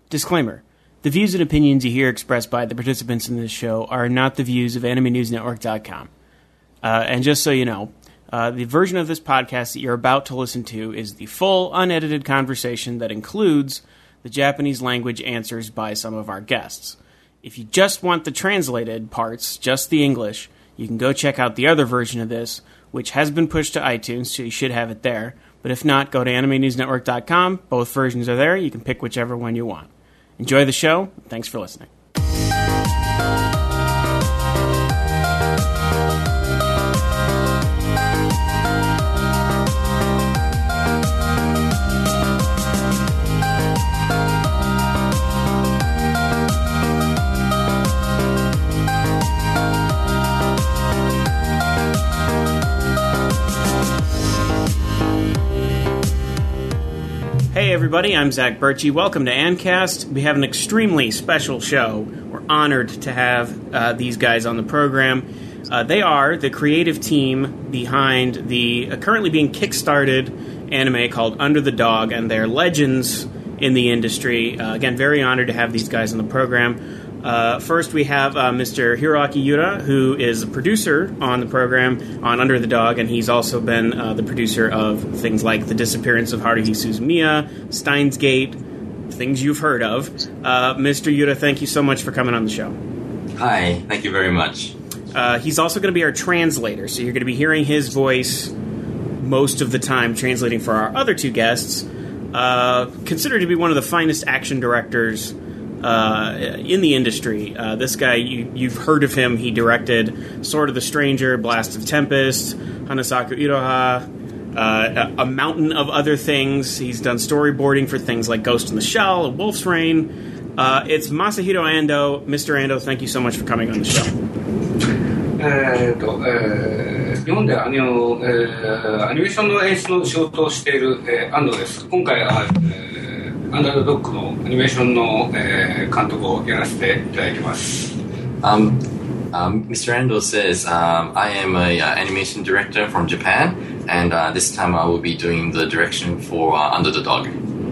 Disclaimer. The views and opinions you hear expressed by the participants in this show are not the views of AnimeNewsNetwork.com. And just so you know, the version of this podcast that you're about to listen to is the full, unedited conversation that includes the Japanese language answers by some of our guests. If you just want the translated parts, just the English, you can go check out the other version of this, which has been pushed to iTunes, so you should have it there. But if not, go to AnimeNewsNetwork.com. Both versions are there. You can pick whichever one you want. Enjoy the show. Thanks for listening. Hey everybody, I'm Zach Birchie. Welcome to Ancast. We have an extremely special show. We're honored to have these guys on the program. They are the creative team behind the currently being kickstarted anime called Under the Dog, and they're legends in the industry. Again, very honored to have these guys on the program. First, we have Mr. Hiroaki Yura, who is a producer on the program on Under the Dog, and he's also been the producer of things like The Disappearance of Haruhi Suzumiya, Steins Gate, things you've heard of. Mr. Yura, thank you so much for coming on the show. Hi, thank you very much. He's also going to be our translator, so you're going to be hearing his voice most of the time translating for our other two guests. Considered to be one of the finest action directors in the industry. This guy, you've heard of him. He directed Sword of the Stranger, Blast of Tempest, Hanasaku Iroha, a mountain of other things. He's done storyboarding for things like Ghost in the Shell and Wolf's Rain. It's Masahiro Ando. Mr. Ando, thank you so much for coming on the show. 日本でアニメーションの演出の仕事をしている、安藤です。今回は、アンダードドッグのアニメーションの、監督をやらせていただいてます。 Mr. Ando says, I am an animation director from Japan, and this time I will be doing the direction for Under the Dog.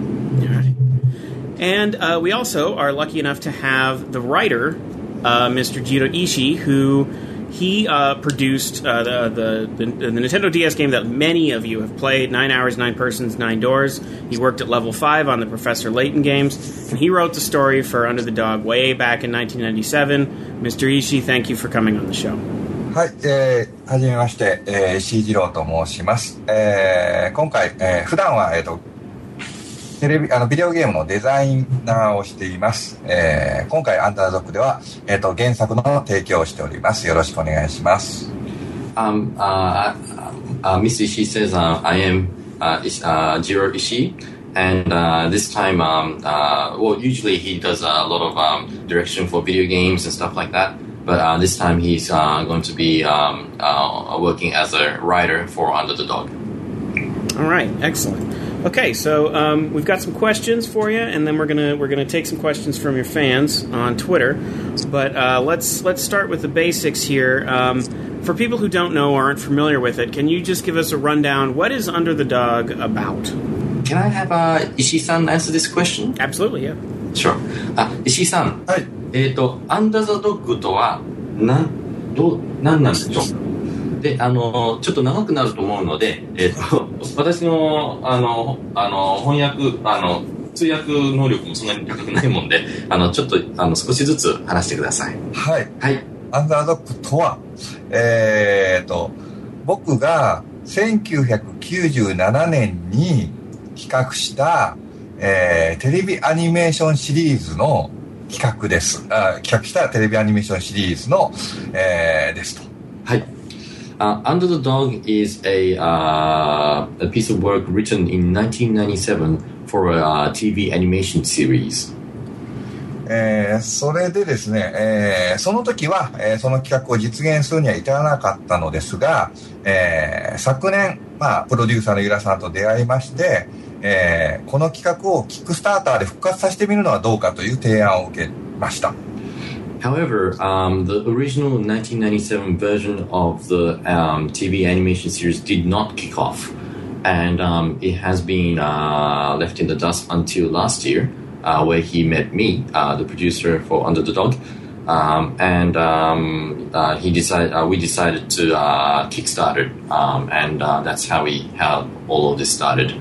And we also are lucky enough to have the writer, Mr. Jiro Ishii, who he produced the Nintendo DS game that many of you have played, 9 Hours, 9 Persons, 9 Doors. He worked at Level 5 on the Professor Layton games, and he wrote the story for Under the Dog way back in 1997. Mr. Ishii, thank you for coming on the show. はい、はじめまして、石井二郎と申します。今回、普段は、ビデオゲームのデザイナーをしています。今回アンダードックでは、原作の提供をしております。よろしくお願いします。 Mr. Ishii says, I am Jiro Ishii, and this time, well, usually he does a lot of direction for video games and stuff like that, but this time he's going to be working as a writer for Under the Dog. All right, excellent. Okay, so we've got some questions for you, and then we're gonna take some questions from your fans on Twitter. But let's start with the basics here. For people who don't know or aren't familiar with it, can you just give us a rundown? What is Under the Dog about? Can I have Ishii-san answer this question? Absolutely, yeah. Sure. 石井さん、はい、Under the Dog とは何なんでしょう？で、ちょっと長くなると思うので、私の、翻訳、通訳能力もそんなに高くないもんで、ちょっと、少しずつ話してください。 はい。はい。アンダードッグとは、僕が1997年に企画した、テレビアニメーションシリーズの企画です。企画したテレビアニメーションシリーズの、ですと。 はい。Under the Dog is a piece of work written in 1997 for a TV animation series. それでですね、その時は、その企画を実現するには至らなかったのですが、昨年、プロデューサーのゆらさんと出会いまして、この企画をキックスターターで復活させてみるのはどうかという提案を受けました。 However, the original 1997 version of the TV animation series did not kick off, and it has been left in the dust until last year. where he met me, the producer for Under the Dog. We decided to kickstart it, and that's how all of this started.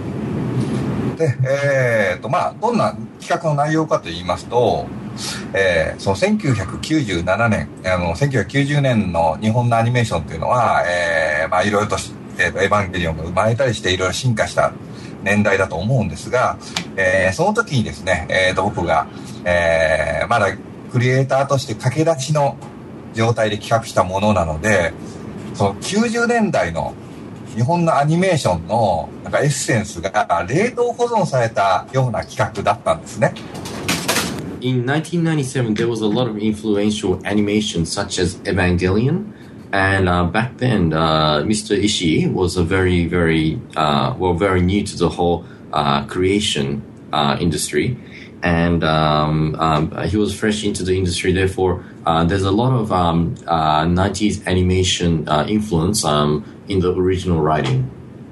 で、どんな企画の内容かと言いますと、その1997年、1990年の日本のアニメーションというのは、いろいろと、エヴァンゲリオンが生まれたりしていろいろ進化した年代だと思うんですが、その時にですね、僕が、まだクリエイターとして駆け出しの状態で企画したものなので、その90年代の日本のアニメーションのなんかエッセンスが冷凍保存されたような企画だったんですね。 In 1997, there was a lot of influential animations such as Evangelion, and back then, Mr. Ishii was a very new to the whole creation industry, and he was fresh into the industry. Therefore, there's a lot of 90s animation influence in the original writing.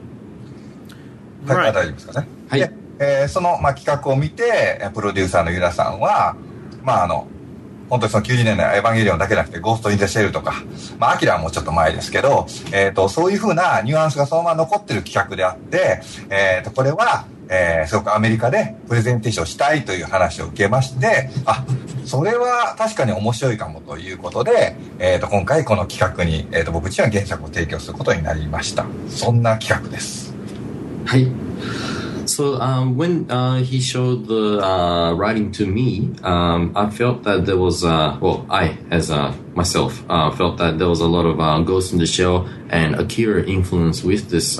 はい、大丈夫ですかね。 はい。 で、その、企画を見て、プロデューサーのユダさんは、本当にその90年代エヴァンゲリオンだけじゃなくて、ゴースト・イン・ザ・シェルとか、アキラはもうちょっと前ですけど、そういう風なニュアンスがそのまま残ってる企画であって、これは、すごくアメリカでプレゼンテーションしたいという話を受けまして、それは確かに面白いかもということで、今回この企画に、僕自身は原作を提供することになりました。そんな企画です。 はい。So when he showed the writing to me, I felt that there was, I as myself felt that there was a lot of Ghost in the Shell and Akira influence with this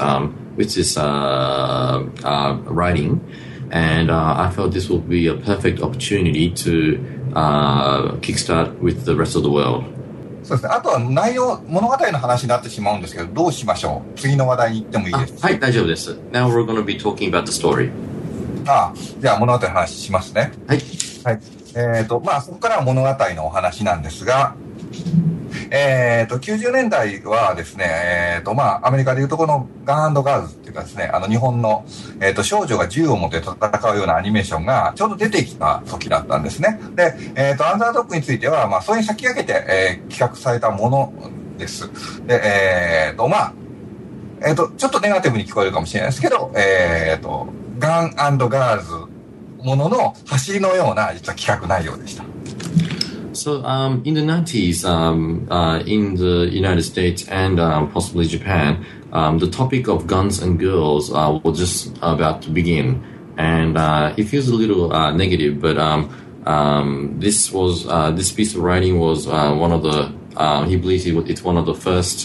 writing, and I felt this would be a perfect opportunity to kickstart with the rest of the world. そうですね。あとは物語の話になってしまうんですけど、どうしましょう。次の話題に行ってもいいですか。 はい、大丈夫です。Now we're going to be talking about the story. じゃあ物語の話しますね。 はい。 はい。そこからは物語のお話なんですが、90年代はですね、アメリカでいうとこのガン&ガールズっていうかですね、日本の、少女が銃を持って戦うようなアニメーションがちょうど出てきた時だったんですね。で、アンダードッグについては、それに先駆けて、企画されたものです。で、ちょっとネガティブに聞こえるかもしれないですけど、ガン&ガールズものの走りのような実は企画内容でした。 So in the 90s, in the United States and possibly Japan, the topic of guns and girls was just about to begin, and it feels a little negative. But this piece of writing was one of the he believes it's one of the first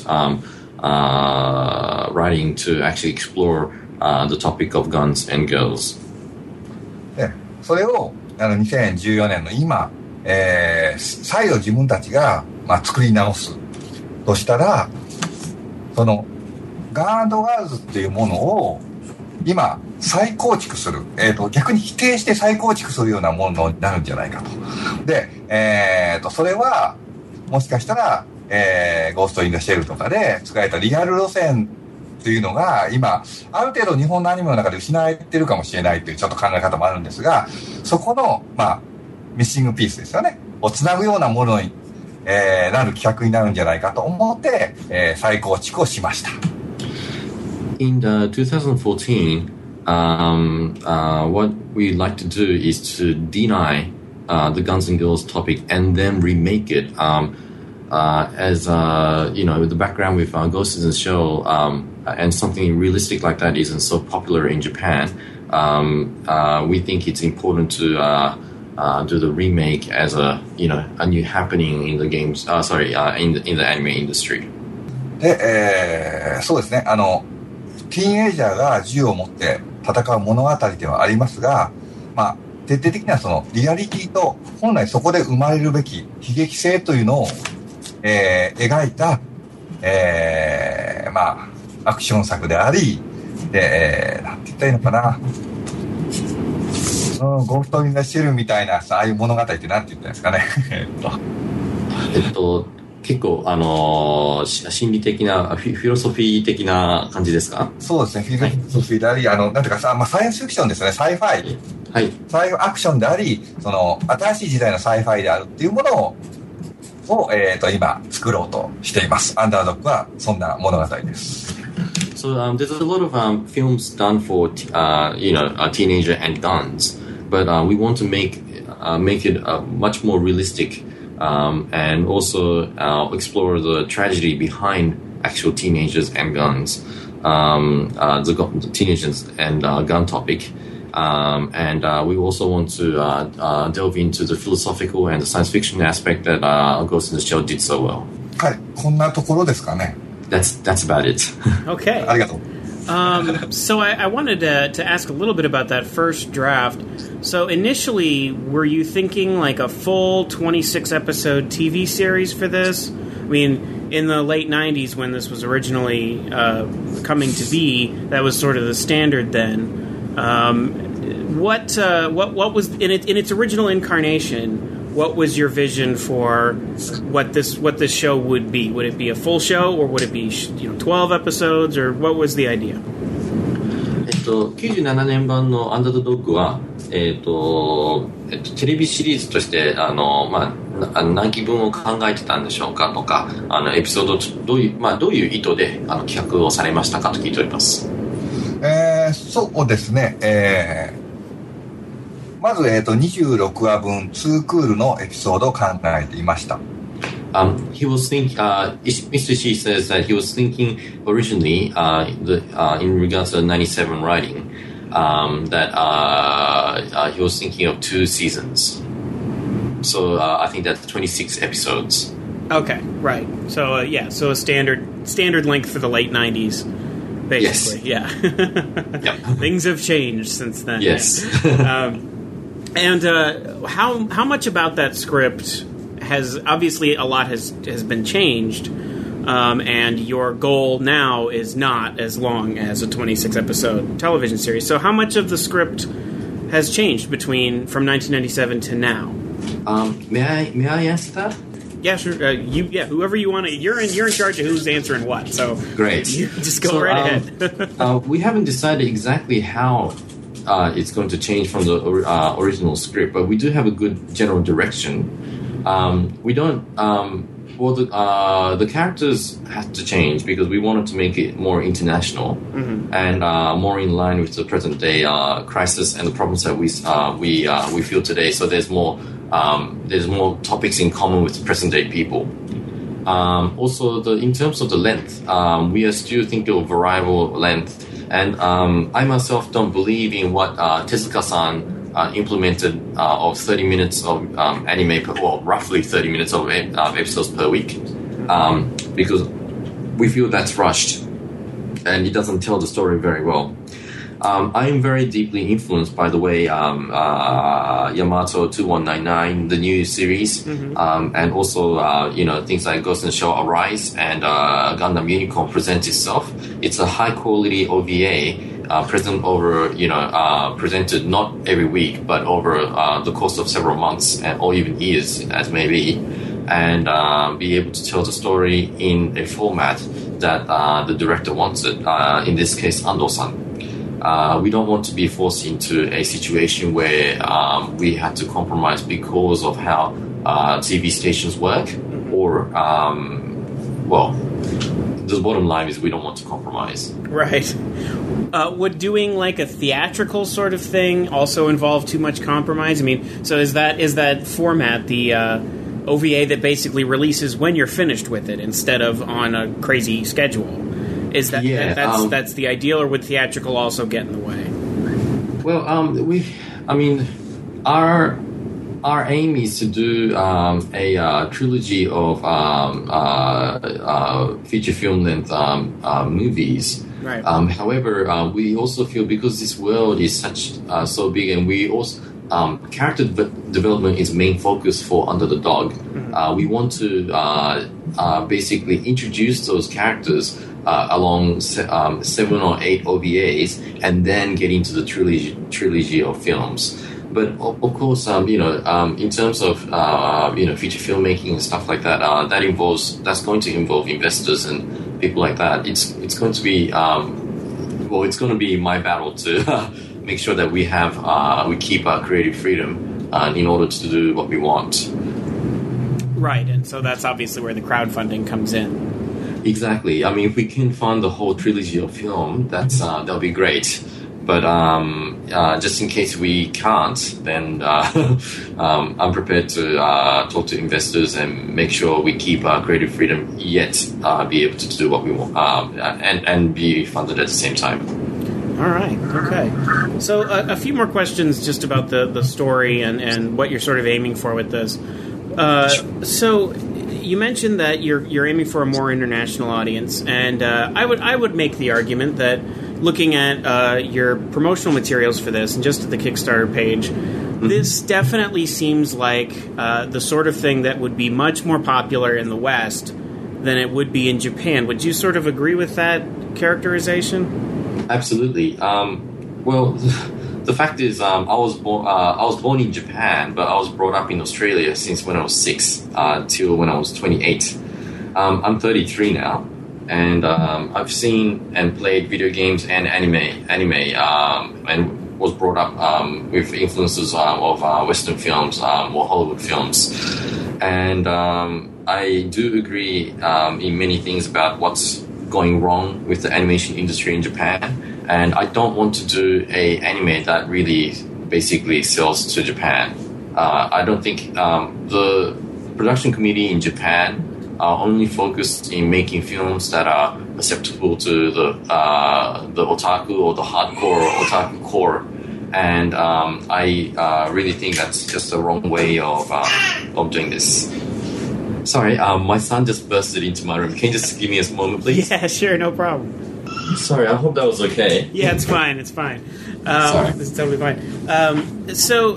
writing to actually explore the topic of guns and girls. で、それを2014年の今。再度自分たちが、作り直すとしたら、そのガー&ガールズっていうものを今再構築する、逆に否定して再構築するようなものになるんじゃないかと。で、それはもしかしたら、ゴースト・イン・ザ・シェルとかで使えたリアル路線というのが今ある程度日本のアニメの中で失われてるかもしれないというちょっと考え方もあるんですが、そこのミッシングピースですよね。をつなぐようなものに、なる企画になるんじゃないかと思って、再構築をしました。 In 2014, what we'd like to do is to deny the Guns and Girls topic and then remake it as with the background with Ghost in the Shell and something realistic like that isn't so popular in Japan. We think it's important to do the remake as a new happening in the games. In the anime industry. で、そうですね。ティーンエイジャーが銃を持って戦う物語ではありますが、徹底的にはそのリアリティと本来そこで生まれるべき悲劇性というのを、描いた、アクション作であり、で、なんて言ったらいいのかな。ゴースト・イン・ザ・シェルみたいなさ、ああいう物語ってなんて言ったんですかね。 結構、心理的なフィロソフィー的な感じですか？ そうですね、フィロソフィーであり、なんていうかさ、サイエンスフィクションですね、サイファイ。 はい。 サイアクションであり、新しい時代のサイファイであるっていうものを、今、作ろうとしています。アンダードッグは、そんな物語です。 So, there's a lot of films done for, a teenager and guns, but we want to make it much more realistic, and also explore the tragedy behind actual teenagers and guns, the teenagers and gun topic. And we also want to delve into the philosophical and the science fiction aspect that Ghost in the Shell did so well. はい、こんなところですかね。 That's about it. Okay. ありがとう。 So I wanted to ask a little bit about that first draft. So initially, were you thinking like a full 26-episode TV series for this? I mean, in the late 90s when this was originally coming to be, that was sort of the standard then. What was in its original incarnation? What was your vision for what this show would be? Would it be a full show, or would it be 12 episodes, or what was the idea? 97年版のアンダードドッグは、テレビシリーズとして何期分を考えてたんでしょうかとか、エピソードどういう意図で企画をされましたかと聞いております。 そうですね。まず、26話分2クールのエピソードを考えていました。 He was thinking. Mr. Shi says that he was thinking originally, in regards to the 97 writing, that he was thinking of 2 seasons. So I think that's 26 episodes. Okay, right. So so a standard length for the late 90s. Basically, yes. Yeah. Yep. Things have changed since then. Yes. And how much about that script has obviously a lot has been changed, and your goal now is not as long as a 26-episode television series. So how much of the script has changed from 1997 to now? May I answer that? Yeah, sure. Whoever you want to. You're in charge of who's answering what. So great. You just go right ahead. We haven't decided exactly how it's going to change from the original script, but we do have a good general direction. We don't. The characters have to change because we wanted to make it more international, and more in line with the present day crisis and the problems that we feel today. So there's more topics in common with present day people. Also, in terms of the length, we are still thinking of variable length. And I myself don't believe in what Tezuka-san implemented of 30 minutes of anime, roughly 30 minutes of episodes per week, because we feel that's rushed and it doesn't tell the story very well. I am very deeply influenced by the way Yamato 2199, the new series, and also things like Ghost in the Shell Arise and Gundam Unicorn presents itself. It's a high quality OVA presented not every week but over the course of several months or even years as may be, and be able to tell the story in a format that the director wants it, in this case Ando-san. We don't want to be forced into a situation where we had to compromise because of how TV stations work, or the bottom line is we don't want to compromise. Right. Would doing like a theatrical sort of thing also involve too much compromise? I mean, so is that format the OVA that basically releases when you're finished with it instead of on a crazy schedule? Is that that's the ideal, or would theatrical also get in the way? Well, our aim is to do a trilogy of feature film length movies. Right. However, we also feel because this world is so big, and we also character development is main focus for Under the Dog. We want to basically introduce those characters along 7 or 8 OVAs, and then get into the trilogy of films. But of course, in terms of feature filmmaking and stuff like that, that's going to involve investors and people like that. It's going to be it's going to be my battle to make sure that we keep our creative freedom in order to do what we want. Right, and so that's obviously where the crowdfunding comes in. Exactly. I mean, if we can fund the whole trilogy of film, that'll be great. But just in case we can't, then I'm prepared to talk to investors and make sure we keep our creative freedom, yet be able to do what we want and be funded at the same time. All right. Okay. So a few more questions just about the story and what you're sort of aiming for with this. So you mentioned that you're aiming for a more international audience, and I would make the argument that looking at your promotional materials for this and just at the Kickstarter page, this definitely seems like the sort of thing that would be much more popular in the West than it would be in Japan. Would you sort of agree with that characterization? Absolutely. Well, the fact is, I was born in Japan, but I was brought up in Australia since when I was 6 till when I was 28. I'm 33 now. And I've seen and played video games and anime, and was brought up with influences of Western films or Hollywood films. And I do agree in many things about what's going wrong with the animation industry in Japan. And I don't want to do a anime that really basically sells to Japan. I don't think the production committee in Japan are only focused in making films that are acceptable to the otaku or the hardcore otaku core, and I really think that's just the wrong way of doing this. Sorry, my son just bursted into my room. Can you just give me a moment, please? Yeah, sure, no problem. Sorry, I hope that was okay. Yeah, it's fine. It's fine. Sorry, it's totally fine.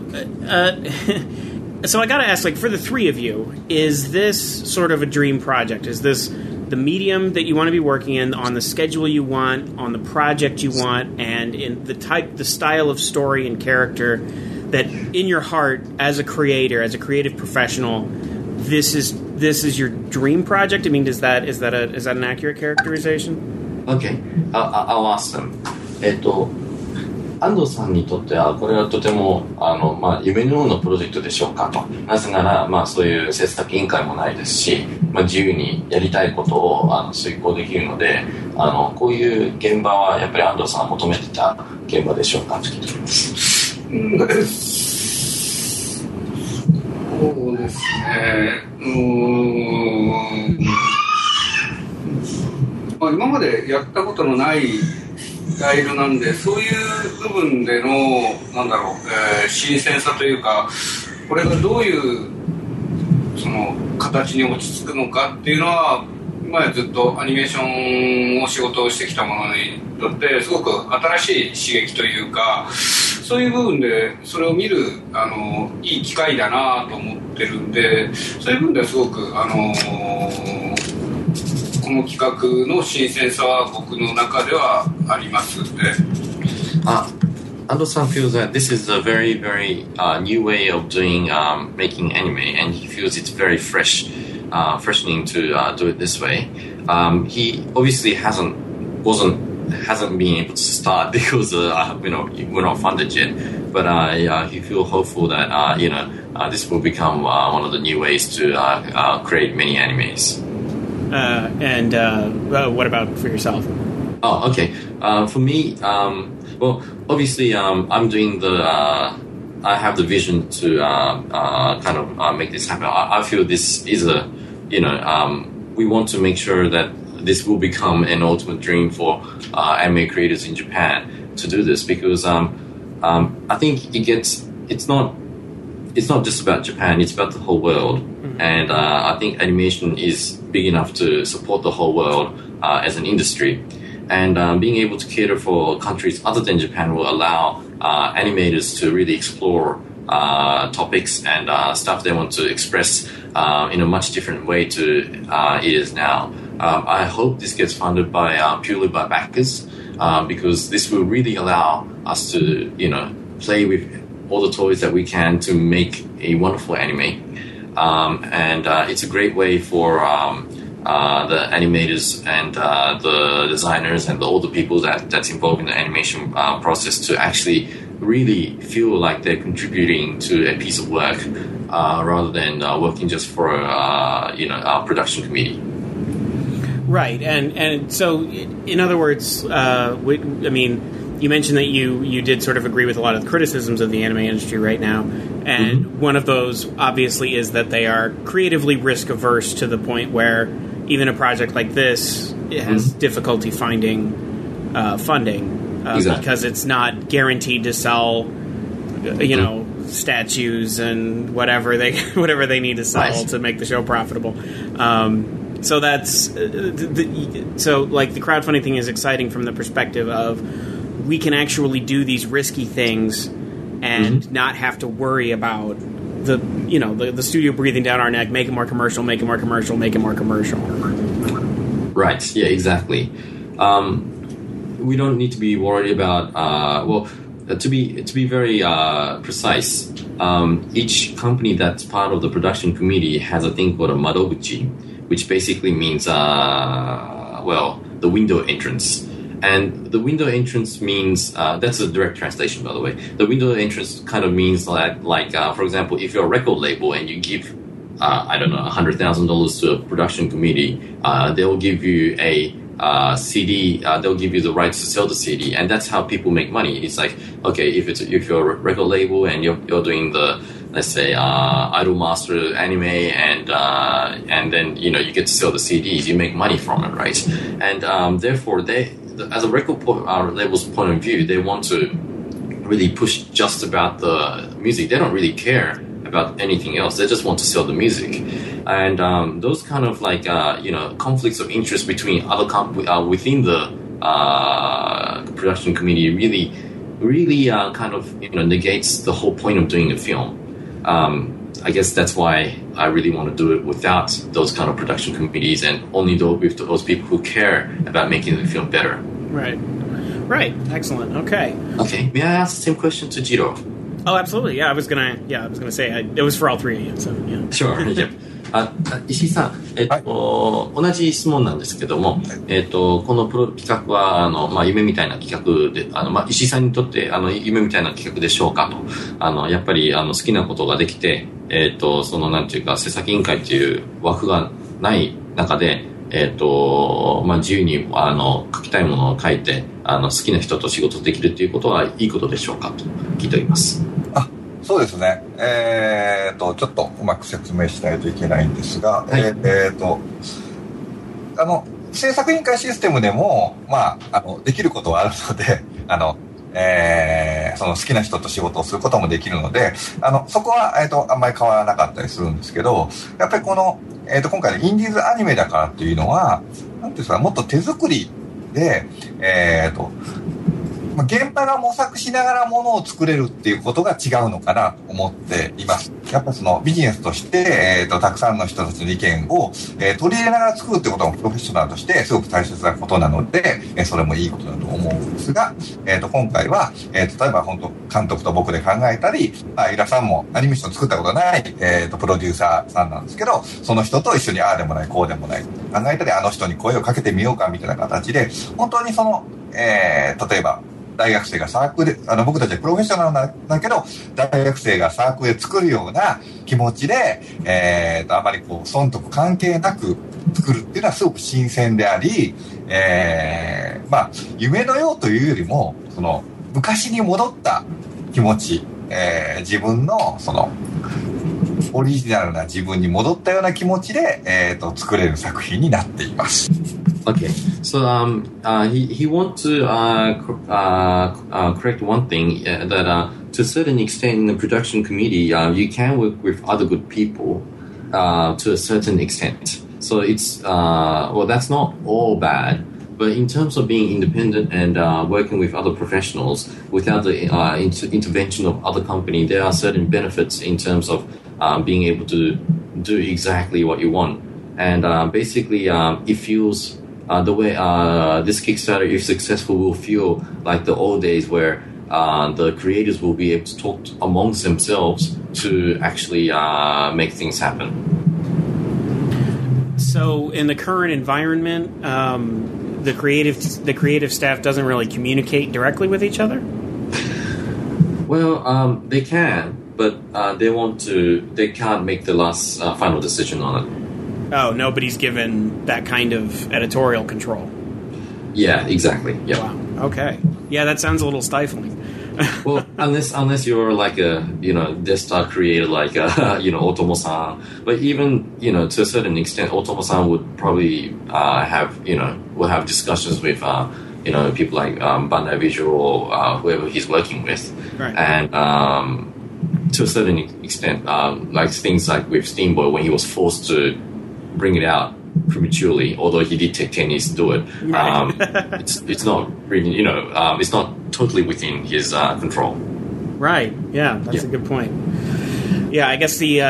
So I got to ask, like, for the three of you, is this sort of a dream project? Is this the medium that you want to be working in, on the schedule you want, on the project you want, and in the style of story and character that, in your heart, as a creator, as a creative professional, this is your dream project? I mean, is that an accurate characterization? Okay, I'll ask them. 安藤さんにとってはこれはとても夢のようなプロジェクトでしょうかと。なぜなら、そういう制作委員会もないですし、自由にやりたいことを遂行できるので、こういう現場はやっぱり安藤さんが求めてた現場でしょうかと聞いています。 そうですね。今までやったことのないスタイルなんで、そういう部分での新鮮さというか、これがどういうその形に落ち着くのかっていうのは、今までずっとアニメーションを仕事をしてきたものにとってすごく新しい刺激というか、そういう部分でそれを見るいい機会だなと思ってるんで、そういう部分ではすごくこの企画の新鮮さは僕の中ではありますね。 Ando-san feels that this is a very, very new way of doing making anime, and he feels it's very freshening to do it this way. He obviously hasn't been able to start because we're not funded yet, but he feels hopeful that this will become one of the new ways to create many animes. And what about for yourself? Oh, okay. For me, well, obviously, I'm doing I have the vision to kind of make this happen. I feel this is we want to make sure that this will become an ultimate dream for anime creators in Japan to do this, because I think it's not just about Japan, it's about the whole world. Mm-hmm. And I think animation is big enough to support the whole world as an industry. And being able to cater for countries other than Japan will allow animators to really explore topics and stuff they want to express in a much different way to it is now. I hope this gets funded purely by backers, because this will really allow us to, play with all the toys that we can to make a wonderful anime. And it's a great way for the animators and the designers and all the people that's involved in the animation process to actually really feel like they're contributing to a piece of work rather than working just for our production committee. Right, and so in other words, you mentioned that you did sort of agree with a lot of the criticisms of the anime industry right now, and one of those obviously is that they are creatively risk averse to the point where even a project like this has difficulty finding funding because it's not guaranteed to sell, statues and whatever they need to sell to make the show profitable. So that's so like the crowdfunding thing is exciting from the perspective of we can actually do these risky things and not have to worry about the studio breathing down our neck, make it more commercial. Right. Yeah. Exactly. We don't need to be worried about. To be very precise, each company that's part of the production committee has a thing called a madoguchi, which basically means the window entrance. And the window entrance means that's a direct translation, by the way. The window entrance kind of means like for example, if you're a record label and you give $100,000 to a production committee, they'll give you a CD. They'll give you the rights to sell the CD, and that's how people make money. It's like, okay, if you're a record label and you're doing the, let's say, Idolmaster anime, and then you get to sell the CDs, you make money from it, right? And therefore, as a record label's point of view, they want to really push just about the music. They don't really care about anything else. They just want to sell the music. And those kind of like conflicts of interest between other within the production committee really kind of negates the whole point of doing a film. I guess that's why I really want to do it without those kind of production committees and only with those people who care about making the film better. Right. Excellent. Okay. May I ask the same question to Jiro? Oh, absolutely. Yeah, I was gonna say it was for all three of you. So yeah. Sure. Yep. 石井さん、同じ質問なんですけども、この企画は夢みたいな企画で、石井さんにとって夢みたいな企画でしょうかと、やっぱり好きなことができて、なんていうか制作委員会っていう枠がない中で、自由に書きたいものを書いて好きな人と仕事できるっていうことはいいことでしょうかと聞いております。 そうですね。ちょっとうまく説明しないといけないんですが、制作委員会システムでも、できることはあるので、その好きな人と仕事をすることもできるので、そこは、あんまり変わらなかったりするんですけど、やっぱりこの、今回のインディーズアニメだからっていうのは、なんていうんですか、もっと手作りで、現場が模索しながらものを作れるっていうことが違うのかなと思っています。やっぱそのビジネスとして、たくさんの人たちの意見を、取り入れながら作るってことがプロフェッショナルとしてすごく大切なことなので、それもいいことだと思うんですが、今回は、例えば本当監督と僕で考えたり、イラさんもアニメーション作ったことない、プロデューサーさんなんですけど、その人と一緒にああでもないこうでもない考えたり、あの人に声をかけてみようかみたいな形で、本当にその、例えば大学生がサークルで、僕たちはプロフェッショナルなんだけど、大学生がサークルで作るような気持ちで、あまりこう、損得関係なく作るっていうのはすごく新鮮であり、夢のようというよりも、その、昔に戻った気持ち、自分の、その、オリジナルな自分に戻ったような気持ちで、作れる作品になっています。 Okay, so he wants to correct one thing that to a certain extent in the production committee, you can work with other good people to a certain extent. So it's that's not all bad. But in terms of being independent and working with other professionals without the intervention of other company, there are certain benefits in terms of being able to do exactly what you want. And basically, it feels the way this Kickstarter, if successful, will feel like the old days where the creators will be able to talk amongst themselves to actually make things happen. So, in the current environment, the creative staff doesn't really communicate directly with each other? Well, they can, but they can't make the last final decision on it. Oh, nobody's given that kind of editorial control. Yeah, exactly. Yeah. Wow. Okay. Yeah, that sounds a little stifling. Well, unless you're like a desktop creator like Otomo-san, but even to a certain extent, Otomo-san would probably will have discussions with people like Bandai Visual or whoever he's working with, right. And to a certain extent, like things like with Steamboy when he was forced to bring it out prematurely, although he did take 10 years to do it. Right. It's not really, it's not totally within his control. Right. Yeah, that's a good point. Yeah, I guess you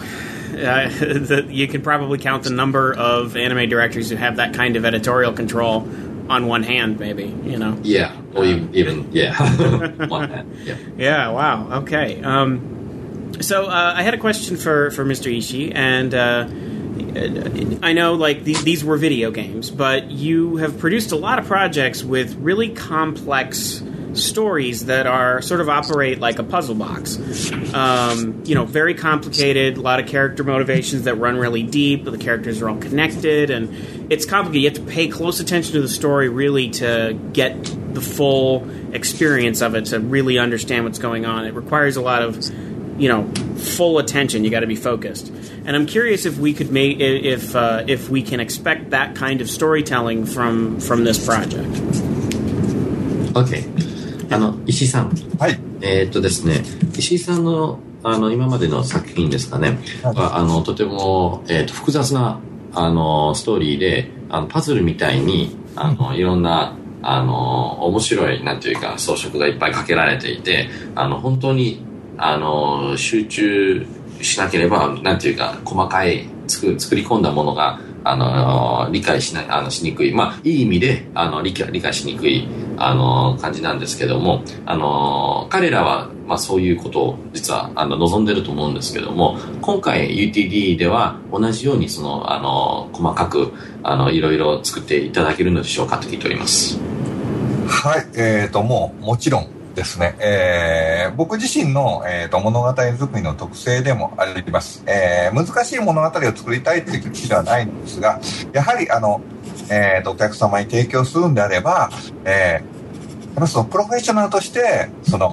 can probably count the number of anime directors who have that kind of editorial control on one hand, maybe. Yeah, or even one hand. Yeah. Yeah. Wow. Okay. So I had a question for Mr. Ishii, and I know like these were video games, but you have produced a lot of projects with really complex stories that are sort of operate like a puzzle box. Very complicated, a lot of character motivations that run really deep. The characters are all connected, and it's complicated. You have to pay close attention to the story really to get the full experience of it, to really understand what's going on. It requires a lot of full attention. You got to be focused. And I'm curious if we could if we can expect that kind of storytelling from this project. Okay. 石井さん。 はい。 ですね、石井さんの今までの作品ですかね。はとても複雑なストーリーでパズルみたいにいろんな面白いなんていうか装飾がいっぱいかけられていて本当に集中しなければなんていうか細かい作り込んだものが理解しにくい、いい意味で理解しにくい感じなんですけども彼らは、そういうことを実は望んでると思うんですけども今回 UTD では同じようにその細かくいろいろ作っていただけるのでしょうかと聞いております。 はい、もちろんですね、僕自身の、物語作りの特性でもあります、難しい物語を作りたいという気ではないんですがやはりお客様に提供するんであれば、そのプロフェッショナルとして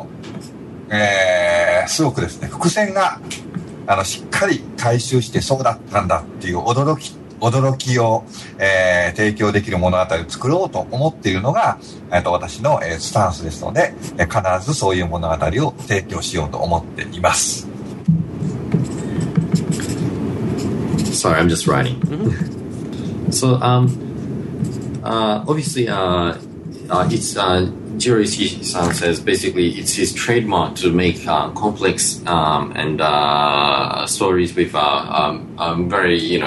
すごくですね伏線がしっかり回収してそうだったんだっていう驚きを、提供できる物語を作ろうと思っているのが、私の、スタンスですので、必ずそういう物語を提供しようと思っています。 Sorry, I'm just writing. So, obviously, it's Jiro Ishii-san says basically it's his trademark to make complex and stories with very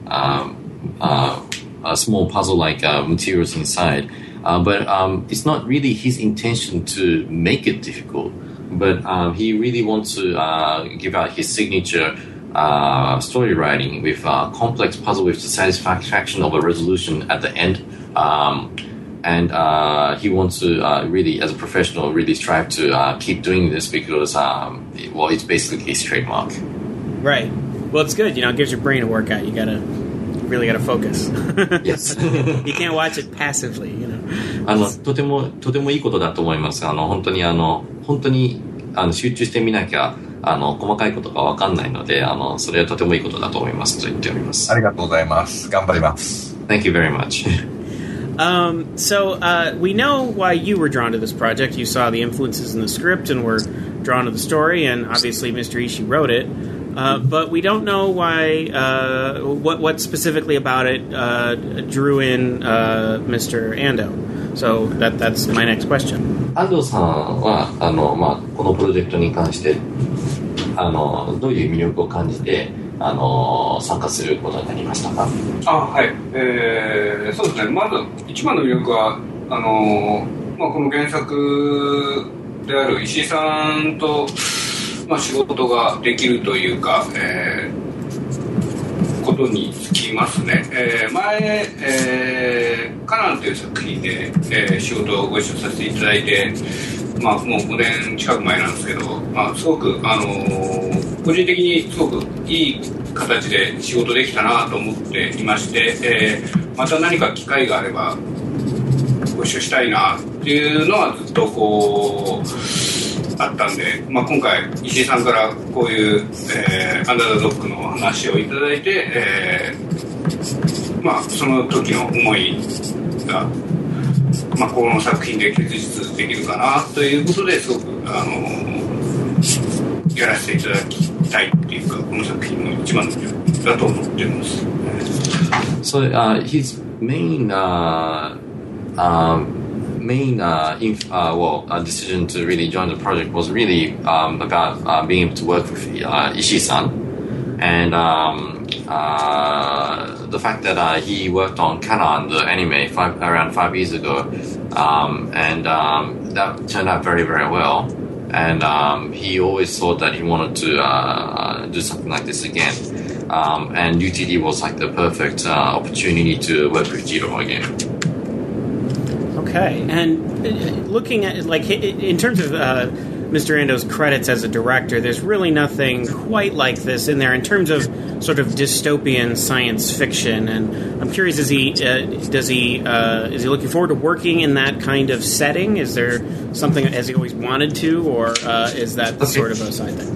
small puzzle-like materials inside. But it's not really his intention to make it difficult. But he really wants to give out his signature story writing with complex puzzle with the satisfaction of a resolution at the end. And he wants to really, as a professional, really strive to keep doing this because, it's basically his trademark. Right. Well, it's good. It gives your brain a workout. You really gotta focus. Yes. You can't watch it passively. とてもいいことだと思います。本当に集中してみなきゃ細かいことが分かんないのでそれはとてもいいことだと思いますと言っております。 ありがとうございます。頑張ります。 Thank you very much. So we know why you were drawn to this project. You saw the influences in the script and were drawn to the story, and obviously Mr. Ishii wrote it. But we don't know why, what specifically about it drew in Mr. Ando. So that's my next question. 安藤さんはこのプロジェクトに関してどういう魅力を感じて参加することになりましたか？ はい、そうですね。まず一番の魅力はこの原作である石井さんと、仕事ができるというか、ことにつきますね。前、カナンという作品で、仕事をご一緒させていただいて、もう5年近く前なんですけど、すごく、個人的にすごくいい形で仕事できたなと思っていまして、また何か機会があればご一緒したいなっていうのはずっとあったんで、今回石井さんからこういう、アンダーザドッグの話をいただいて、その時の思いが、この作品で結実できるかなということですごくやらせていただきたいっていうか、この作品の一番だと思っています。 So his main decision to really join the project was really about being able to work with Ishii-san, and the fact that he worked on Kanan, the anime, around 5 years ago, and that turned out very, very well. And he always thought that he wanted to do something like this again. And UTD was like the perfect opportunity to work with Jiro again. Okay, and looking at, like, in terms of Mr. Ando's credits as a director, there's really nothing quite like this in there in terms of sort of dystopian science fiction. And I'm curious, is he looking forward to working in that kind of setting? Is there something, has he always wanted to, or is that sort of a side thing?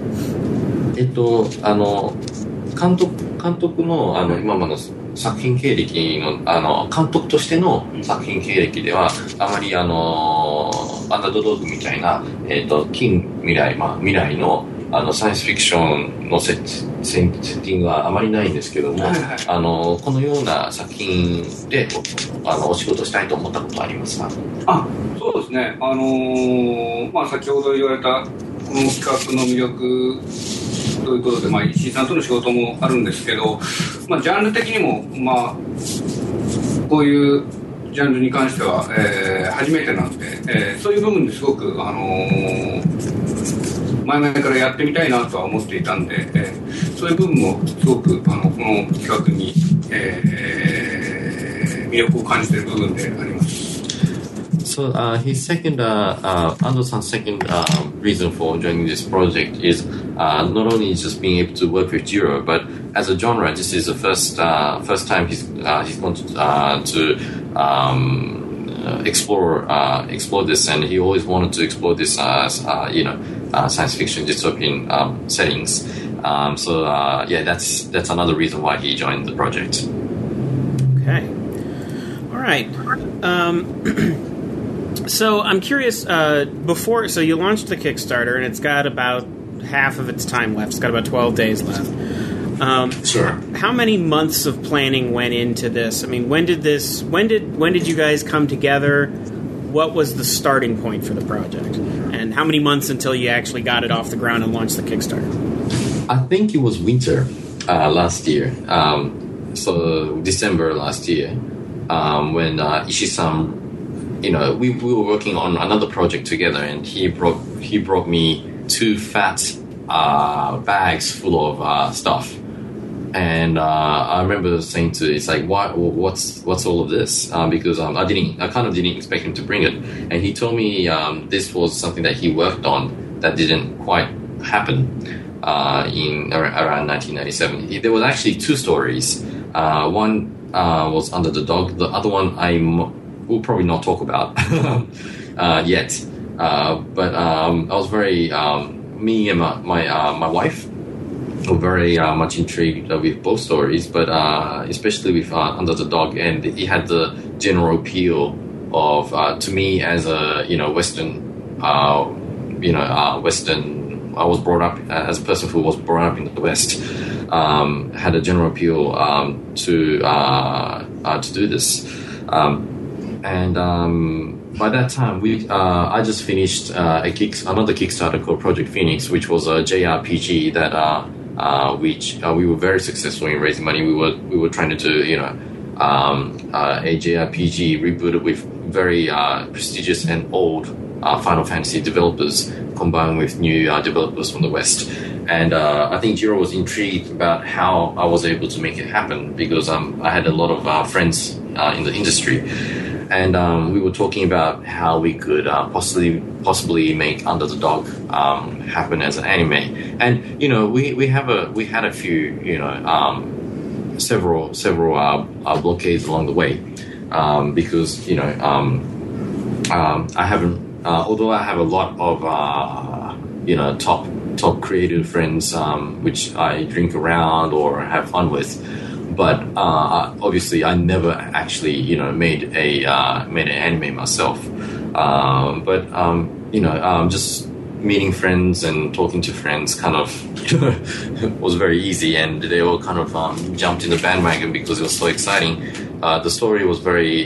監督の今までの作品経歴の監督としての作品経歴ではあまりアンダードドッグみたいな近未来、未来のサイエンスフィクションのセッティングはあまりないんですけども、このような作品でお仕事したいと思ったことはありますか？ そうですね。先ほど言われたこの企画の魅力ということで、石井さんとの仕事もあるんですけど、ジャンル的にも、こういうジャンルに関しては、初めてなので、そういう部分ですごく、前々からやってみたいなとは思っていたんで、そういう部分もすごくこの企画に、魅力を感じている部分であります。 So his second, Ando-san's second reason for joining this project is not only just being able to work with Jiro, but as a genre, this is the first time he's going to explore this, and he always wanted to explore this science fiction dystopian settings. That's another reason why he joined the project. Okay, all right. So I'm curious, so you launched the Kickstarter, and it's got about half of its time left. It's got about 12 days left. Sure. How many months of planning went into this? I mean, when did you guys come together? What was the starting point for the project? And how many months until you actually got it off the ground and launched the Kickstarter? I think it was winter last year. So December last year, when Ishii-san, we were working on another project together, and he brought me 2 fat bags full of stuff, and I remember saying to it's like, what's all of this? Because I kind of didn't expect him to bring it, and he told me this was something that he worked on that didn't quite happen in around 1997. There was actually 2 stories. One was Under the Dog. The other one we'll probably not talk about yet. But I was very, me and my wife were very much intrigued with both stories, but especially with Under the Dog, and it had the general appeal of, to me as a, Western, Western, I was brought up as a person who was brought up in the West, had a general appeal to do this. And by that time, I just finished another Kickstarter called Project Phoenix, which was a JRPG that which we were very successful in raising money. We were trying to do a JRPG rebooted with very prestigious and old Final Fantasy developers combined with new developers from the West. And I think Jiro was intrigued about how I was able to make it happen because I had a lot of friends in the industry. And we were talking about how we could possibly make Under the Dog happen as an anime. And we had a few several blockades along the way because I haven't. Although I have a lot of top creative friends which I drink around or have fun with. But obviously, I never actually, made an anime myself. Just meeting friends and talking to friends kind of was very easy, and they all kind of jumped in the bandwagon because it was so exciting. The story was very,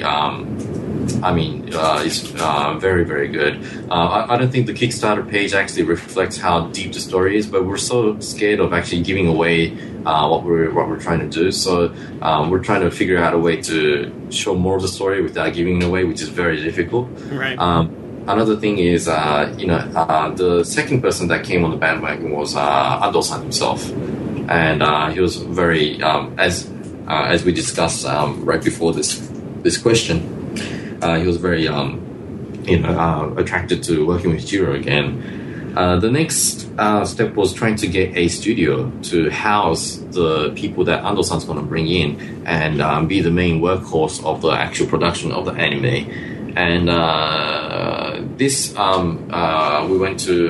it's very, very good. I don't think the Kickstarter page actually reflects how deep the story is, but we're so scared of actually giving away what we're trying to do. So we're trying to figure out a way to show more of the story without giving it away, which is very difficult. Right. Another thing is, the second person that came on the bandwagon was Ando-san himself, and he was very, as we discussed right before this question. He was very, attracted to working with Jiro again. The next step was trying to get a studio to house the people that Ando-san's going to bring in and be the main workhorse of the actual production of the anime. And we went to...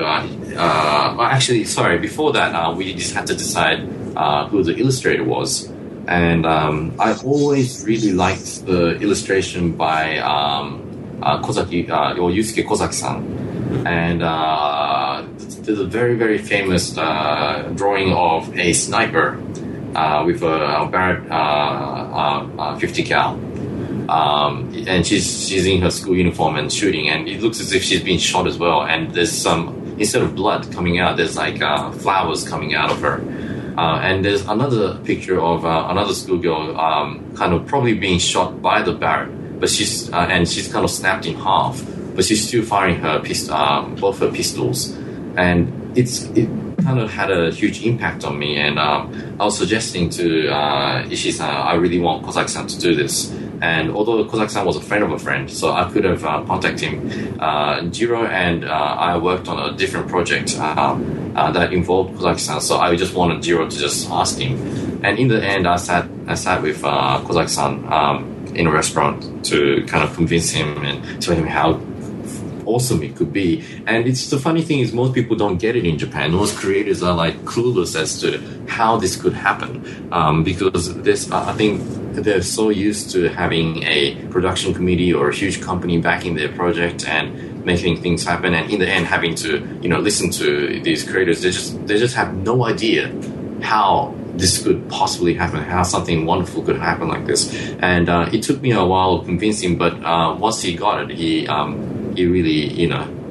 before that, we just had to decide who the illustrator was. And I always really liked the illustration by Kozaki, or Yusuke Kozaki-san. And there's a very, very famous drawing of a sniper with a Barrett 50 cal. And she's in her school uniform and shooting, and it looks as if she's been shot as well. And there's instead of blood coming out, there's like flowers coming out of her. And there's another picture of another schoolgirl kind of probably being shot by the Barrett, but she's kind of snapped in half, but she's still firing her both her pistols, and it kind of had a huge impact on me. And I was suggesting to Ishii-san, I really want Kozaki-san to do this. And although Kozaki-san was a friend of a friend, so I could have contacted him. Jiro and I worked on a different project that involved Kozaki-san, so I just wanted Jiro to just ask him. And in the end, I sat with Kozaki-san in a restaurant to kind of convince him and tell him how awesome it could be. And it's the funny thing is most people don't get it in Japan. Most creators are like clueless as to how this could happen because I think they're so used to having a production committee or a huge company backing their project and making things happen, and in the end having to listen to these creators. They just have no idea how this could possibly happen, how something wonderful could happen like this. And it took me a while to convince him, but once he got it, he really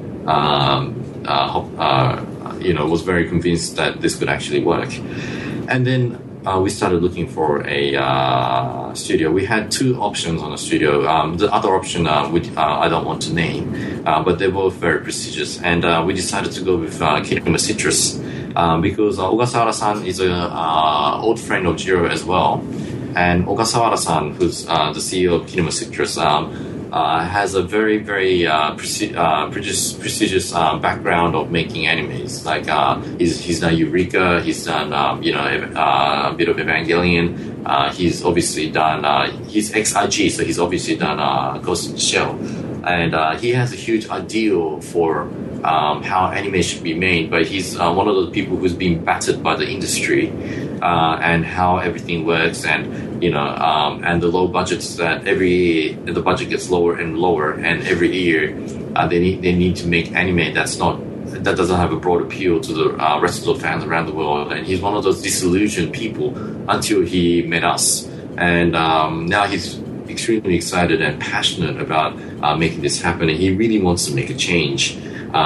was very convinced that this could actually work. And then we started looking for a studio. We had two options on a studio. The other option, which I don't want to name, but they're both very prestigious. And we decided to go with Kinema Citrus because Ogasawara-san is an old friend of Jiro as well. And Ogasawara-san, who's the CEO of Kinema Citrus, has a very, very prestigious background of making animes. Like he's done Eureka, he's done a bit of Evangelion. He's obviously done he's ex-IG, so he's obviously done Ghost in the Shell, and he has a huge ideal for how anime should be made. But he's one of those people who's been battered by the industry and how everything works, and and the low budgets that the budget gets lower and lower, and every year they need to make anime that doesn't have a broad appeal to the rest of the fans around the world. And he's one of those disillusioned people until he met us, and now he's extremely excited and passionate about making this happen, and he really wants to make a change.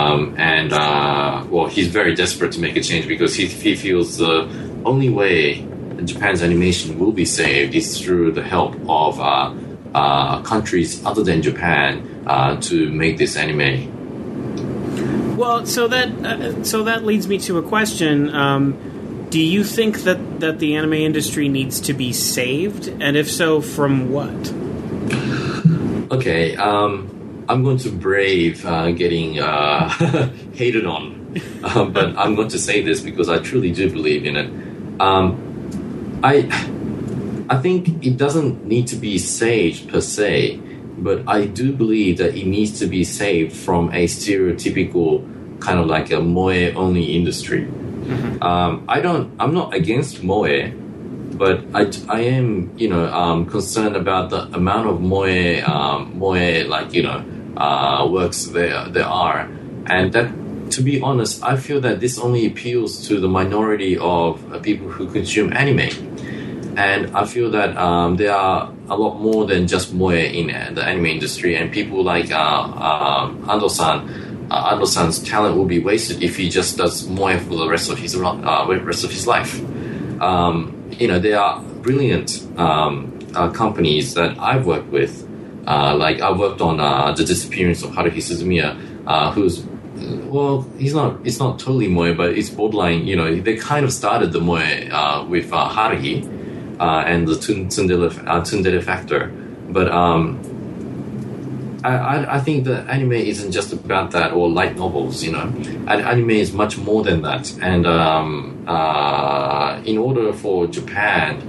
He's very desperate to make a change because he feels the only way Japan's animation will be saved is through the help of countries other than Japan to make this anime Well, so that leads me to a question. Do you think that the anime industry needs to be saved? And if so, from what? Okay, I'm going to brave getting hated on, but I'm going to say this because I truly do believe in it. I think it doesn't need to be saved per se, but I do believe that it needs to be saved from a stereotypical kind of like a moe only industry. Mm-hmm. I'm not against moe, but I am concerned about the amount of moe works there are, and that, to be honest, I feel that this only appeals to the minority of people who consume anime. And I feel that there are a lot more than just moe in the anime industry, and people like Ando-san's talent will be wasted if he just does moe for the rest of his life. There are brilliant companies that I've worked with. Like I worked on The Disappearance of Haruhi Suzumiya, who's it's not totally moe, but it's borderline. They kind of started the moe with Haruhi and the tsundere factor, but I think that anime isn't just about that, or light novels. Anime is much more than that, and in order for Japan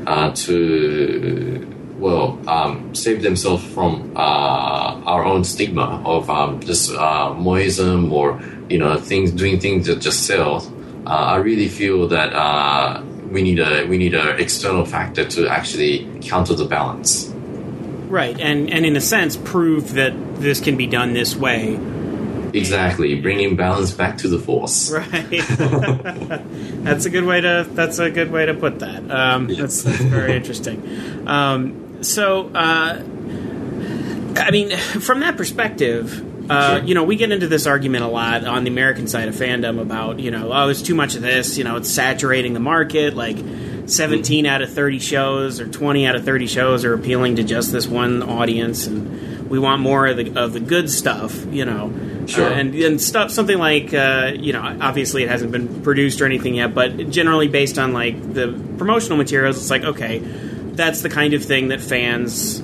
to save themselves from our own stigma of just moeism or doing things that just sell, I really feel that we need a external factor to actually counter the balance. Right, and in a sense prove that this can be done this way. Exactly, bringing balance back to the force. Right. That's a good way to put that. That's very interesting. From that perspective, we get into this argument a lot on the American side of fandom about, there's too much of this, it's saturating the market, like 17 out of 30 shows or 20 out of 30 shows are appealing to just this one audience, and we want more of the good stuff, Sure. And stuff, something like, obviously it hasn't been produced or anything yet, but generally based on like the promotional materials, it's like, okay, that's the kind of thing that fans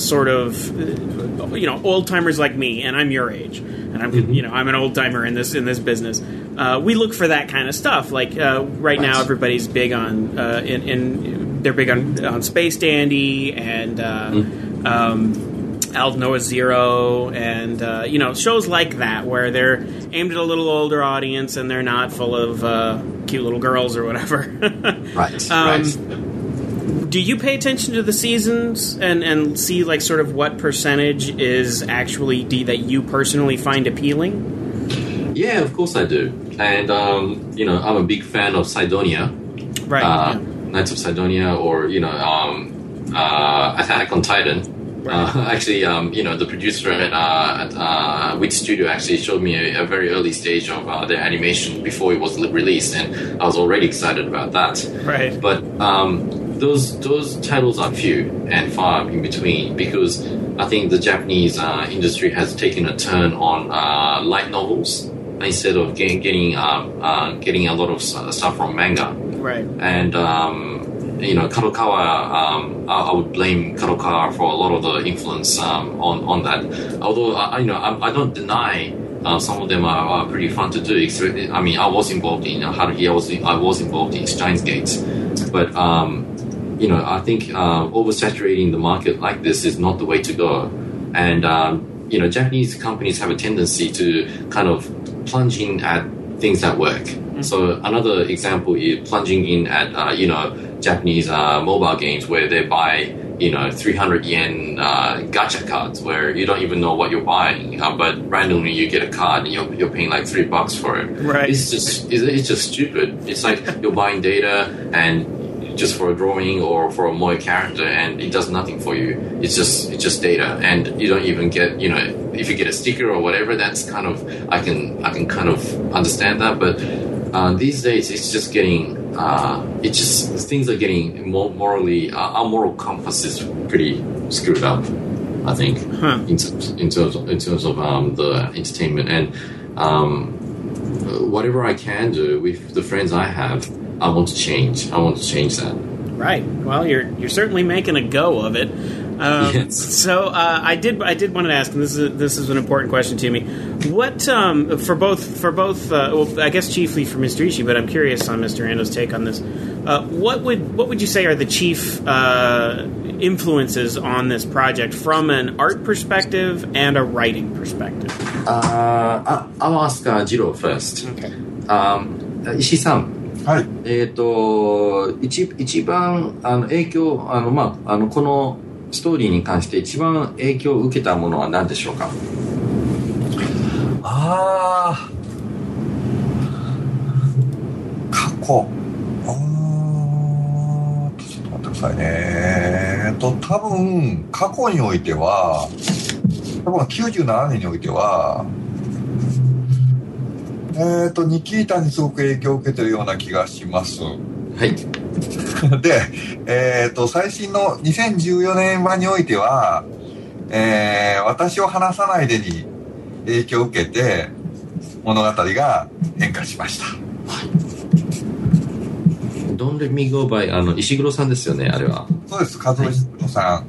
old timers like me, and I'm your age, and I'm I'm an old timer in this business. We look for that kind of stuff. Like right now, everybody's big on they're big on Space Dandy and Al Noah Zero, and shows like that where they're aimed at a little older audience and they're not full of cute little girls or whatever. Right. Do you pay attention to the seasons and see like sort of what percentage is actually that you personally find appeeling? Yeah, of course I do. And I'm a big fan of Sidonia. Right. Knights of Sidonia, or Attack on Titan. Right. Actually, the producer at Wit Studio actually showed me a very early stage of their animation before it was released, and I was already excited about that. Right. But those titles are few and far in between, because I think the Japanese industry has taken a turn on light novels instead of getting a lot of stuff from manga. Right. And Kadokawa, I would blame Kadokawa for a lot of the influence on that. Although I don't deny some of them are pretty fun to do. I was involved in Haruhi. I was involved in Steins Gate, but I think oversaturating the market like this is not the way to go. And Japanese companies have a tendency to kind of plunge in at things that work. Mm-hmm. So another example is plunging in at Japanese mobile games where they buy 300 yen gacha cards where you don't even know what you're buying, but randomly you get a card and you're paying like $3 for it. Right. It's just stupid. It's like you're buying data and just for a drawing or for a moe character, and it does nothing for you. It's just data, and you don't even get if you get a sticker or whatever. That's kind of I can kind of understand that, but these days it's just getting things are getting more morally our moral compass is pretty screwed up, I think, in terms of the entertainment. And whatever I can do with the friends I have, I want to change. I want to change that. Right. Well, you're certainly making a go of it. Yes. So I did want to ask, and this is an important question to me. What for both well, I guess chiefly for Mr. Ishii, but I'm curious on Mr. Ando's take on this. What would you say are the chief influences on this project from an art perspective and a writing perspective? I'll ask Jiro first. Okay. 石井さん。 はい。 一番影響このストーリーに関して一番影響を受けたものは何でしょうか？ 過去。ちょっと待ってくださいね。多分過去においては、多分97年においては、ニキータにすごく影響を受けてるような気がします。 はい。 で、最新の2014年版においては、私を話さないでに影響を受けて物語が変化しました。はい。 Don't Let Me Go by 石黒さんですよね、あれは。 そうです、和夫石黒さん。はい。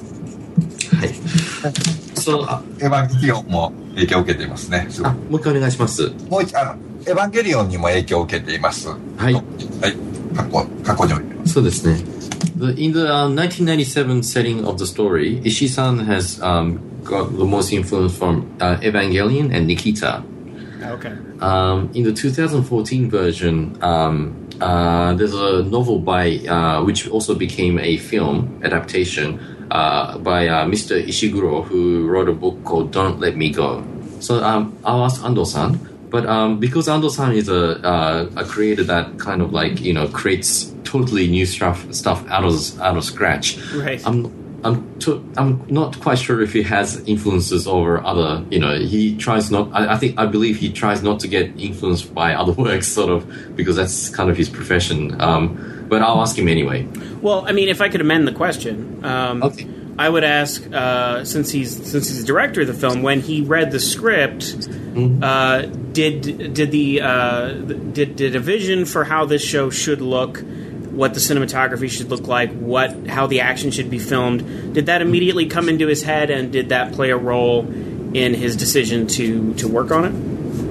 エヴァンゲリオンも影響を受けていますね。 もう一回お願いします。 エヴァンゲリオンにも影響を受けています。 はい。 はい。過去において。 そうですね。In the 1997 setting of the story, Ishii-san has got the most influence from Evangelion and Nikita. Okay. In the 2014 version, there's a novel by which also became a film adaptation by Mr. Ishiguro, who wrote a book called Don't Let Me Go. So I'll ask Ando-san, but because Ando-san is a creator that kind of like, you know, creates totally new stuff out of scratch. Right. I'm not quite sure if he has influences over other, you know, he tries not, I believe he tries not to get influenced by other works, sort of, because that's kind of his profession. But I'll ask him anyway. Well, I mean, if I could amend the question, Okay. I would ask, since he's the director of the film, when he read the script, did a vision for how this show should look, what the cinematography should look like, how the action should be filmed, did that immediately come into his head, and did that play a role in his decision to work on it?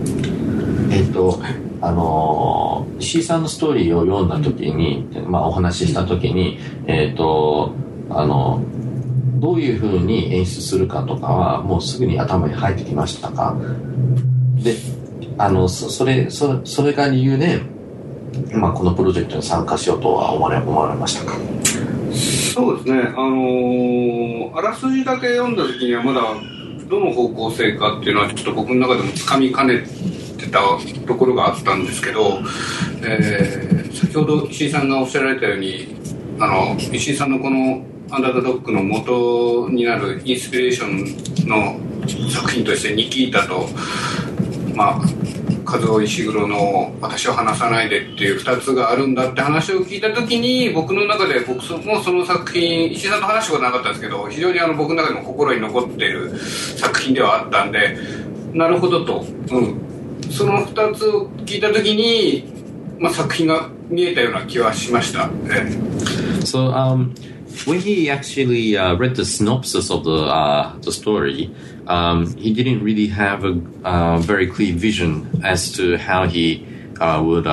石井さんのストーリーを読んだ時に、お話しした時に、どういう風に演出するかとかはもうすぐに頭に入ってきましたか？で、それが理由で、このプロジェクトに参加しようとは思われましたか？ そうですね。あらすじだけ読んだ時にはまだどの方向性かっていうのはちょっと僕の中でもつかみかねてたところがあったんですけど、先ほど石井さんがおっしゃられたように、石井さんのこのアンダーザドッグの元になるインスピレーションの作品としてニキータと、和夫石黒の私を話さないでっていう2つがあるんだって話を聞いた時に、僕の中でもその作品、石井さんと話したことなかったんですけど、非常に僕の中でも心に残っている作品ではあったんで、なるほどと、その2つを聞いた時に、作品が見えたような気はしました。 So, when he actually read the synopsis of the story, he didn't really have a very clear vision as to how he would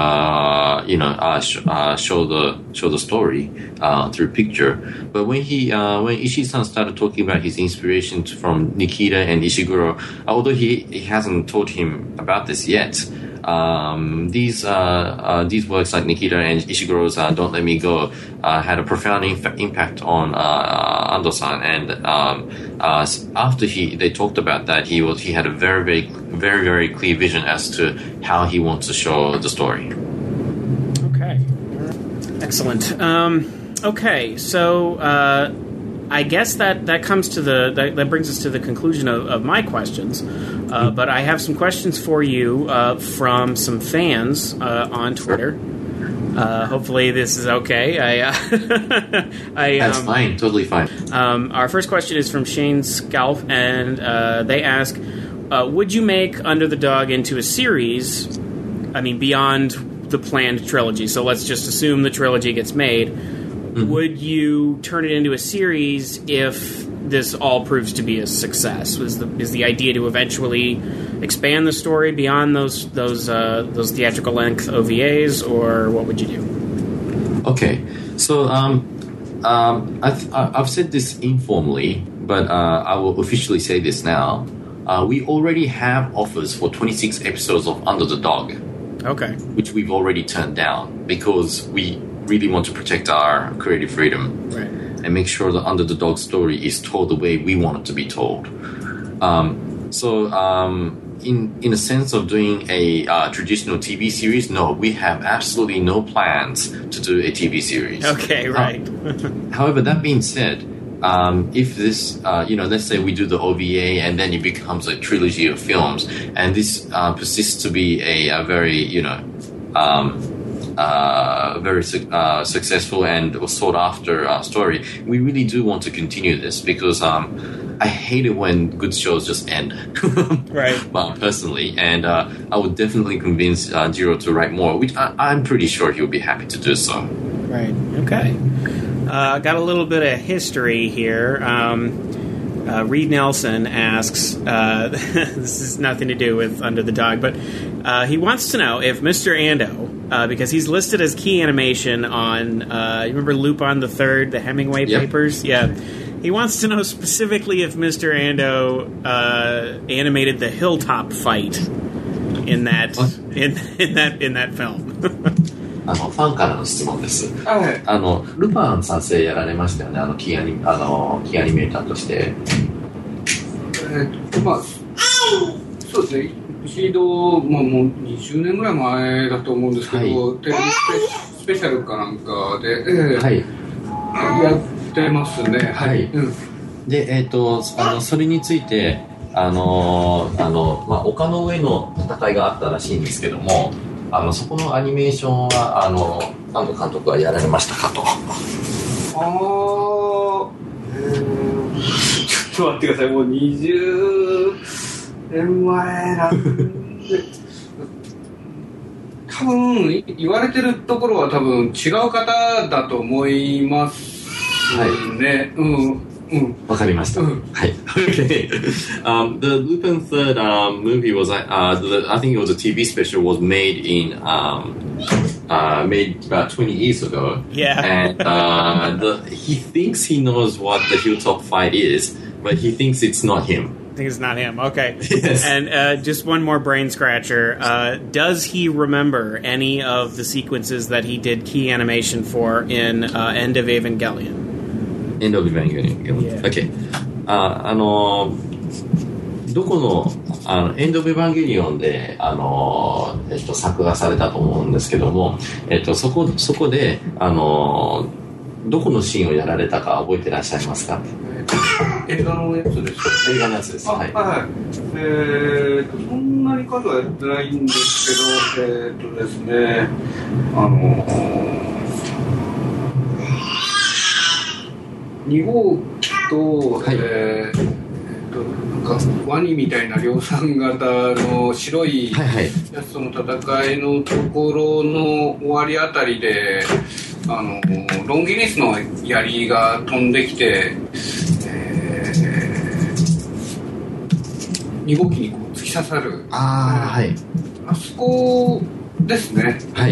show the story through picture. But when Ishii-san started talking about his inspiration from Nikita and Ishiguro, although he hasn't told him about this yet, these works like Nikita and Ishiguro's Don't Let Me Go had a profound impact on Ando-san, and after they talked about that, he had a very, very, very clear vision as to how he wants to show the story. Okay, excellent. Okay, so I guess that comes to that brings us to the conclusion of my questions. But I have some questions for you from some fans on Twitter. Hopefully this is okay. That's fine, totally fine. Our first question is from Shane Scalf, and they ask, would you make Under the Dog into a series? I mean, beyond the planned trilogy. So let's just assume the trilogy gets made. Mm-hmm. Would you turn it into a series if this all proves to be a success? Is the idea to eventually expand the story beyond those theatrical length OVAs, or what would you do? Okay, so I've said this informally, but I will officially say this now. We already have offers for 26 episodes of Under the Dog. Okay. Which we've already turned down because we really want to protect our creative freedom. Right. And make sure the Under the Dog story is told the way we want it to be told. In a sense of doing a traditional TV series, no, we have absolutely no plans to do a TV series. Okay, right. However, that being said, if this, let's say we do the OVA and then it becomes a trilogy of films, and this persists to be a very, very successful and sought after story, we really do want to continue this because I hate it when good shows just end. Right. Personally, and I would definitely convince Jiro to write more, which I'm pretty sure he would be happy to do so. Right. Okay. Got a little bit of history here. Reed Nelson asks, this has nothing to do with Under the Dog, but he wants to know if Mr. Ando, because he's listed as key animation on, you remember Lupin the Third, the Hemingway papers? Yeah. He wants to know specifically if Mr. Ando animated the hilltop fight in that film. ファンからの質問です。 はい。 ルパン三世やられましたよね。キーアニメーターとして。 そうですね。一度、もう20年ぐらい前だと思うんですけど、テレビスペシャルかなんかで、やってますね。はい。 で、それについて、丘の上の戦いがあったらしいんですけども。そこのアニメーションは安藤監督はやられましたかと。 ちょっと待ってください。もう20年前なんで多分言われてるところは多分違う方だと思いますね。 わかりました。はい。Okay. The Lupin Third movie was, I think it was a TV special, was made made about 20 years ago. Yeah. And he thinks he knows what the hilltop fight is, but he thinks it's not him. I think it's not him. Okay. Yes. And just one more brain scratcher. Does he remember any of the sequences that he did key animation for in End of Evangelion? End of Evangelion. Yeah. Okay. どこのエンド・オブ・エヴァンゲリオンで作画されたと思うんですけども、そこでどこのシーンをやられたか覚えてらっしゃいますか？ 映画のやつです。 映画のやつです。はい。 そんなに数はやってないんですけど、ですね、2号機と、なんかワニみたいな量産型の白いやつとの戦いのところの終わりあたりでロンギニスの槍が飛んできて、2号機にこう突き刺さる。 はい。 あそこですね。 はい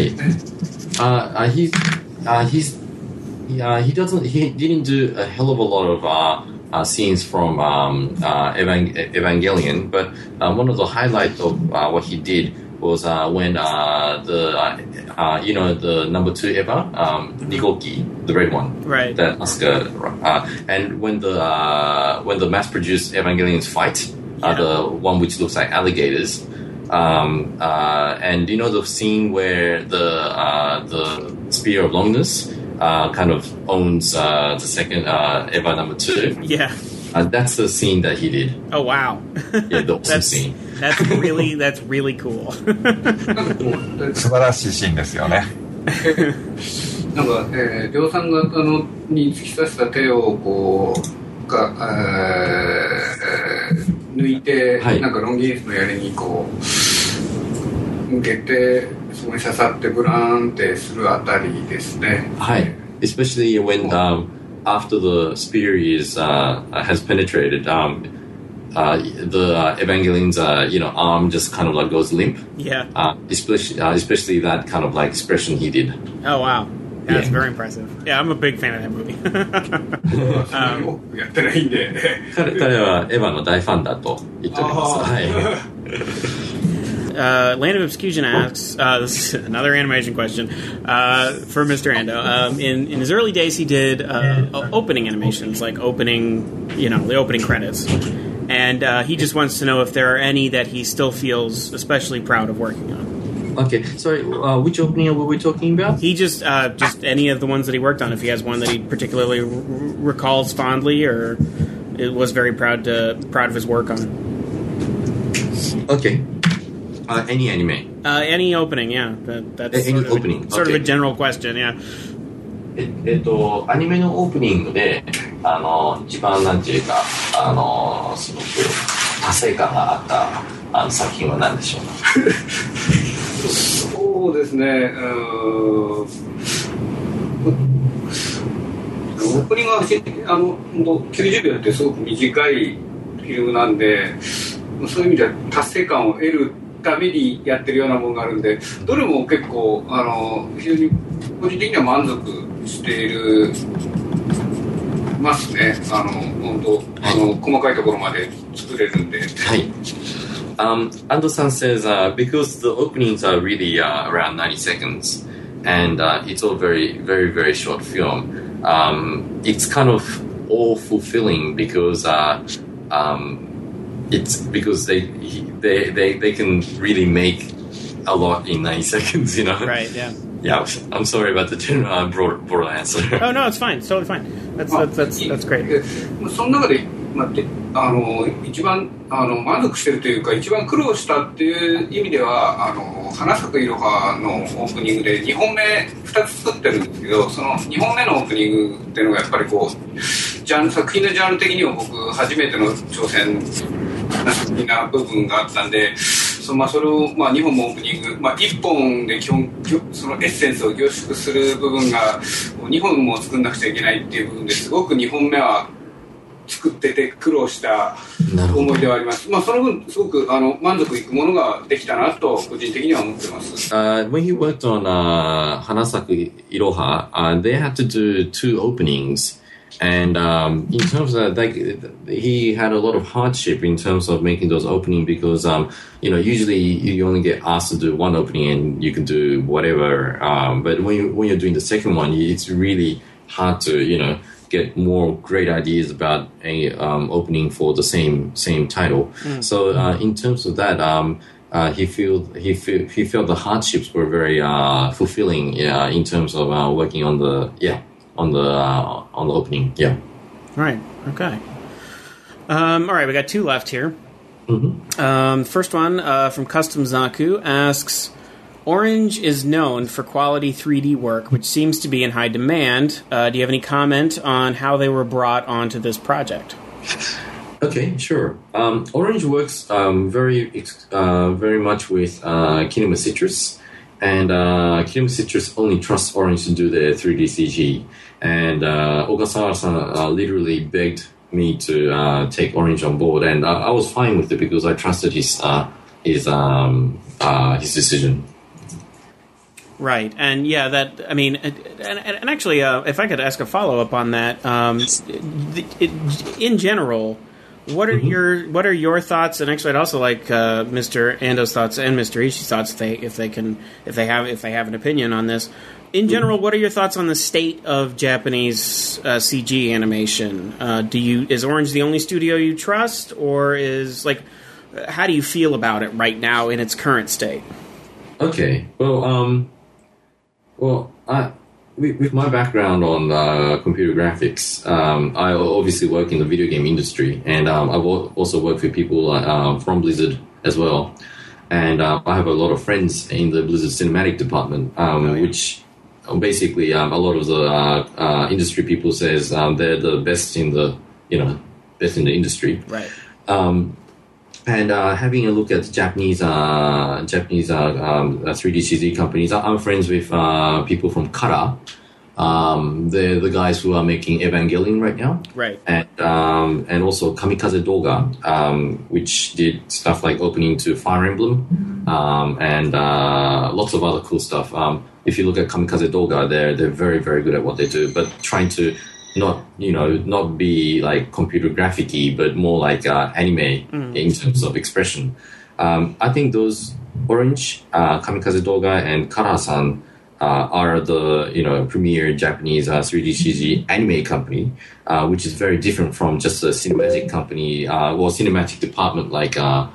。He didn't do a hell of a lot of scenes from Evangelion, but one of the highlights of what he did was when the number 2 Eva, Nigoki, the red one, right? That Asuka, and when the mass-produced Evangelions fight, the one which looks like alligators. And the scene where the Spear of Longness kind of owns the second Eva number 2. Yeah. That's the scene that he did. Oh wow. Yeah, the awesome scene. That's really cool. 素晴らしいシーンですよね。 なんか、量産型に突き刺した手をこう抜いて、 はいなんかロンギヌスの槍にこう向けてそこに刺さってブラーンってするあたりですね。 はい。Especially when after the spear has penetrated, the Evangelion's arm just kind of like goes limp. Yeah. Especially that kind of like expression he did. Oh wow. That's Yeah. very impressive. Yeah, I'm a big fan of that movie. やってないんで。 彼はエヴァの大ファンだと言っております。はい。 Land of Obscusion asks, this is another animation question for Mr. Ando. In his early days, he did opening animations, like the opening credits. And he just wants to know if there are any that he still feels especially proud of working on. Okay, sorry, which opening were we talking about? He just any of the ones that he worked on, if he has one that he particularly recalls fondly or was very proud of his work on. Okay. Any anime? Any opening, yeah. That's any opening. Sort of a general question, yeah. アニメのオープニングで、一番なんていうか、すごく達成感があった作品は何でしょうか？ そうですね。オープニングは90秒ってすごく短いフィルムなんで、そういう意味では達成感を得るためにやってるようなものがあるんで、どれも結構非常に個人的には満足していますね。本当細かいところまで作れるんで。 はい。Ando-san says because the openings are really around 90 seconds and it's all very, very, very short film. It's kind of all fulfilling because it's because they can really make a lot in 90 seconds, Right, yeah. Yeah, I'm sorry about the general broad answer. Oh no, it's fine. It's totally fine. That's great. その中で一番満足してるというか一番苦労したっていう意味では花咲くいろはのオープニングで2本目2つ作ってるんですけど、その2本目のオープニングっていうのがやっぱりこう作品のジャンル的には僕初めての挑戦な部分があったんで、それを2本もオープニング、1本でそのエッセンスを凝縮する部分が2本も作んなくちゃいけないっていう部分ですごく2本目は作ってて苦労した思い出はあります。その分すごく満足いくものができたなと個人的には思ってます。 When he worked on Hanasaku Iroha, they had to do 2 openings. And in terms of that, he had a lot of hardship in terms of making those openings because, usually you only get asked to do 1 opening and you can do whatever. But when you're doing the second one, it's really hard to, get more great ideas about a opening for the same title. So in terms of that, he felt the hardships were very fulfilling in terms of working on the opening. Yeah. Right. Okay. All right. We got 2 left here. Mm-hmm. First one from Custom Zaku asks, Orange is known for quality 3D work, which seems to be in high demand. Do you have any comment on how they were brought onto this project? Okay, sure. Orange works very much with Kinema Citrus, and Kinema Citrus only trusts Orange to do the 3D CG. And Ogasawa-san literally begged me to take Orange on board, and I was fine with it because I trusted his decision. Right, and yeah, and actually, if I could ask a follow-up on that, in general, what are your thoughts? And actually, I'd also like Mr. Ando's thoughts and Mr. Ishii's thoughts if they have an opinion on this. In general, what are your thoughts on the state of Japanese CG animation? Is Orange the only studio you trust, or how do you feel about it right now in its current state? Okay, with my background on computer graphics, I obviously work in the video game industry, and I've also worked with people from Blizzard as well. And I have a lot of friends in the Blizzard cinematic department, which basically a lot of the industry people says they're the best in the industry. Right. And having a look at Japanese 3D CG companies, I'm friends with people from Kara. The guys who are making Evangelion right now, right? And also Kamikaze Doga, which did stuff like opening to Fire Emblem, and lots of other cool stuff. If you look at Kamikaze Doga, they're very, very good at what they do, but trying to not be like computer graphic-y, but more like anime in terms of expression. I think those Orange, Kamikaze Doga, and Kara-san are the premier Japanese 3D CG anime company, which is very different from just a cinematic company, cinematic department like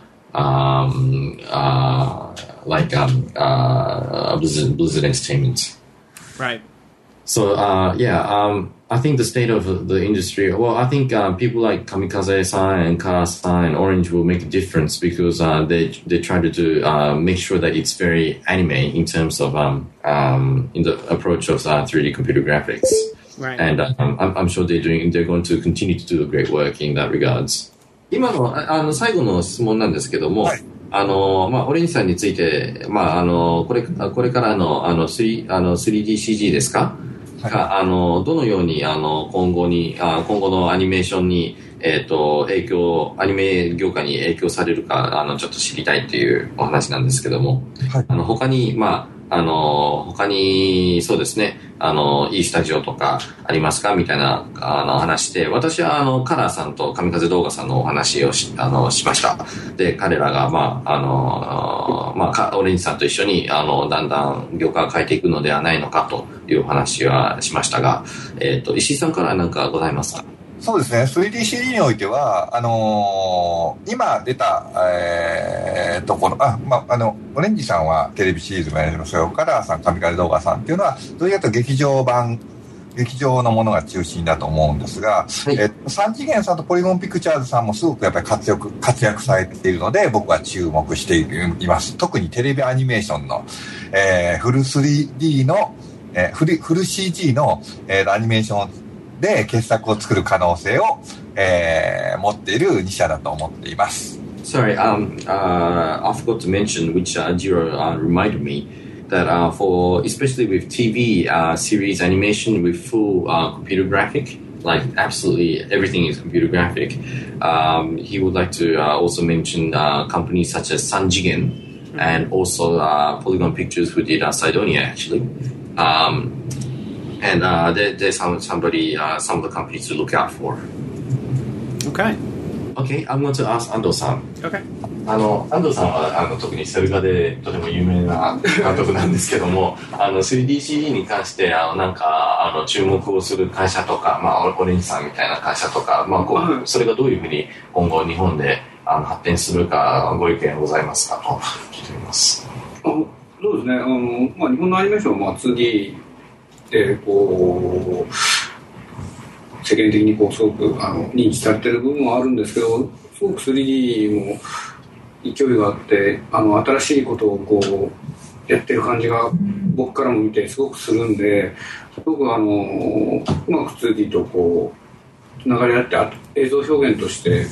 Blizzard Entertainment. Right. So I think the state of the industry. Well, I think people like Kamikaze-san and Kara-san and Orange will make a difference because they try to do make sure that it's very anime in terms of in the approach of 3D computer graphics. Right. And I'm sure they're going to continue to do great work in that regards. 今の最後の質問なんですけども。はい、オレンジさんについて、これからの3DCG ですか、はい、どのように今後のアニメーションにアニメ業界に影響されるかちょっと知りたいというお話なんですけども、はい、他にそうですねいいスタジオとかありますかみたいな話で、私はカラーさんと神風動画さんのお話をしました。で彼らがオレンジさんと一緒にだんだん業界を変えていくのではないのかという話はしましたが、石井さんから何かございますか？ そうですね。3DCG においては、今出た、ところ、オレンジさんはテレビシリーズもやりますよ。カラーさん、神風動画さんっていうのは、どういうと劇場のものが中心だと思うんですが、はい、3次元さんとポリゴンピクチャーズさんもすごくやっぱり活躍されているので、僕は注目しています。特にテレビアニメーションの、フル 3D の、フル CG の、アニメーションで傑作を作る可能性を、持っている2社だと思っています。 Sorry, I forgot to mention which Jiro reminded me that for especially with TV series animation with full computer graphic, like absolutely everything is computer graphic. He would like to also mention companies such as Sanjigen and also Polygon Pictures who did Sidonia actually. And there's some of the companies to look out for. Okay. Okay, I'm going to ask Ando さん。 Okay. 安藤さんは特にセル画でとても有名な監督なんですけども、3DCG に関して注目をする会社とか、オレンジさんみたいな会社とか、それがどういうふうに今後日本で発展するかご意見ございますかと聞いています。 そうですね。日本のアニメーションは 2D でこう世間的にすごく認知されている部分はあるんですけど、すごく 3D も勢いがあって新しいことをやってる感じが僕からも見てすごくするんで、すごくうまく 2D とつながり合って映像表現として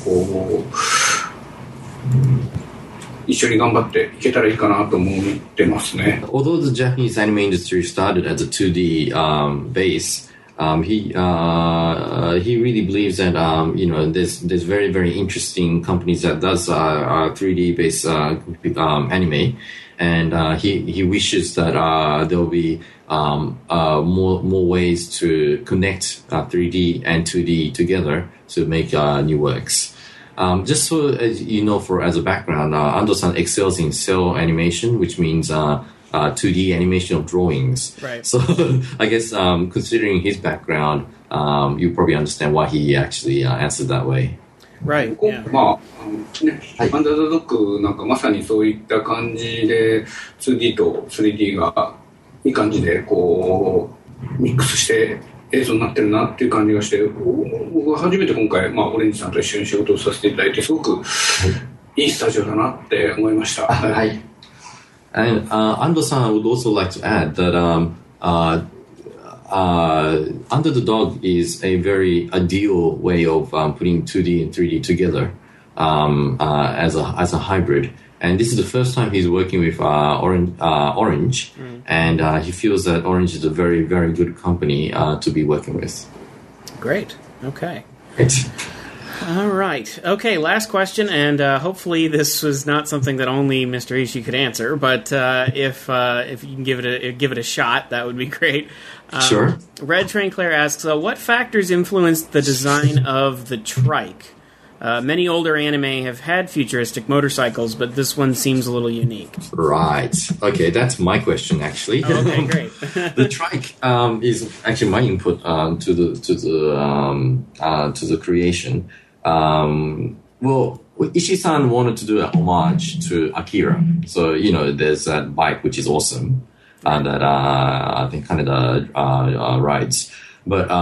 一緒に頑張っていけたらいいかなと思ってますね。 Although the Japanese anime industry started as a 2D base, he really believes that there's very, very interesting companies that does 3D based anime, and he wishes that there will be more ways to connect 3D and 2D together to make new works. Just so as you know, as a background, Ando-san excels in cell animation, which means 2D animation of drawings. Right. So I guess considering his background, you probably understand why he actually answered that way. Right. Yeah. アンダーザドッグなんかまさにそういった感じで 2D と 3D がいい感じでミックスして映像になってるなっていう感じがして、僕は初めて今回、オレンジさんと一緒に仕事をさせていただいてすごくいいスタジオだなって思いました。 はい。And Ando-san would also like to add that Under the Dog is a very ideal way of putting 2D and 3D together. as a hybrid. And this is the first time he's working with Orange, and he feels that Orange is a very, very good company to be working with. Great. Okay. Right. All right. Okay, last question, and hopefully this was not something that only Mr. Ishii could answer, but if you can give it a shot, that would be great. Sure. Red Train Claire asks, what factors influenced the design of the trike? Many older anime have had futuristic motorcycles, but this one seems a little unique. Right. Okay, that's my question actually. Okay, great. The trike is actually my input to the creation. Well, Ishii-san wanted to do an homage to Akira, so there's that bike which is awesome, that I think Kaneda rides, but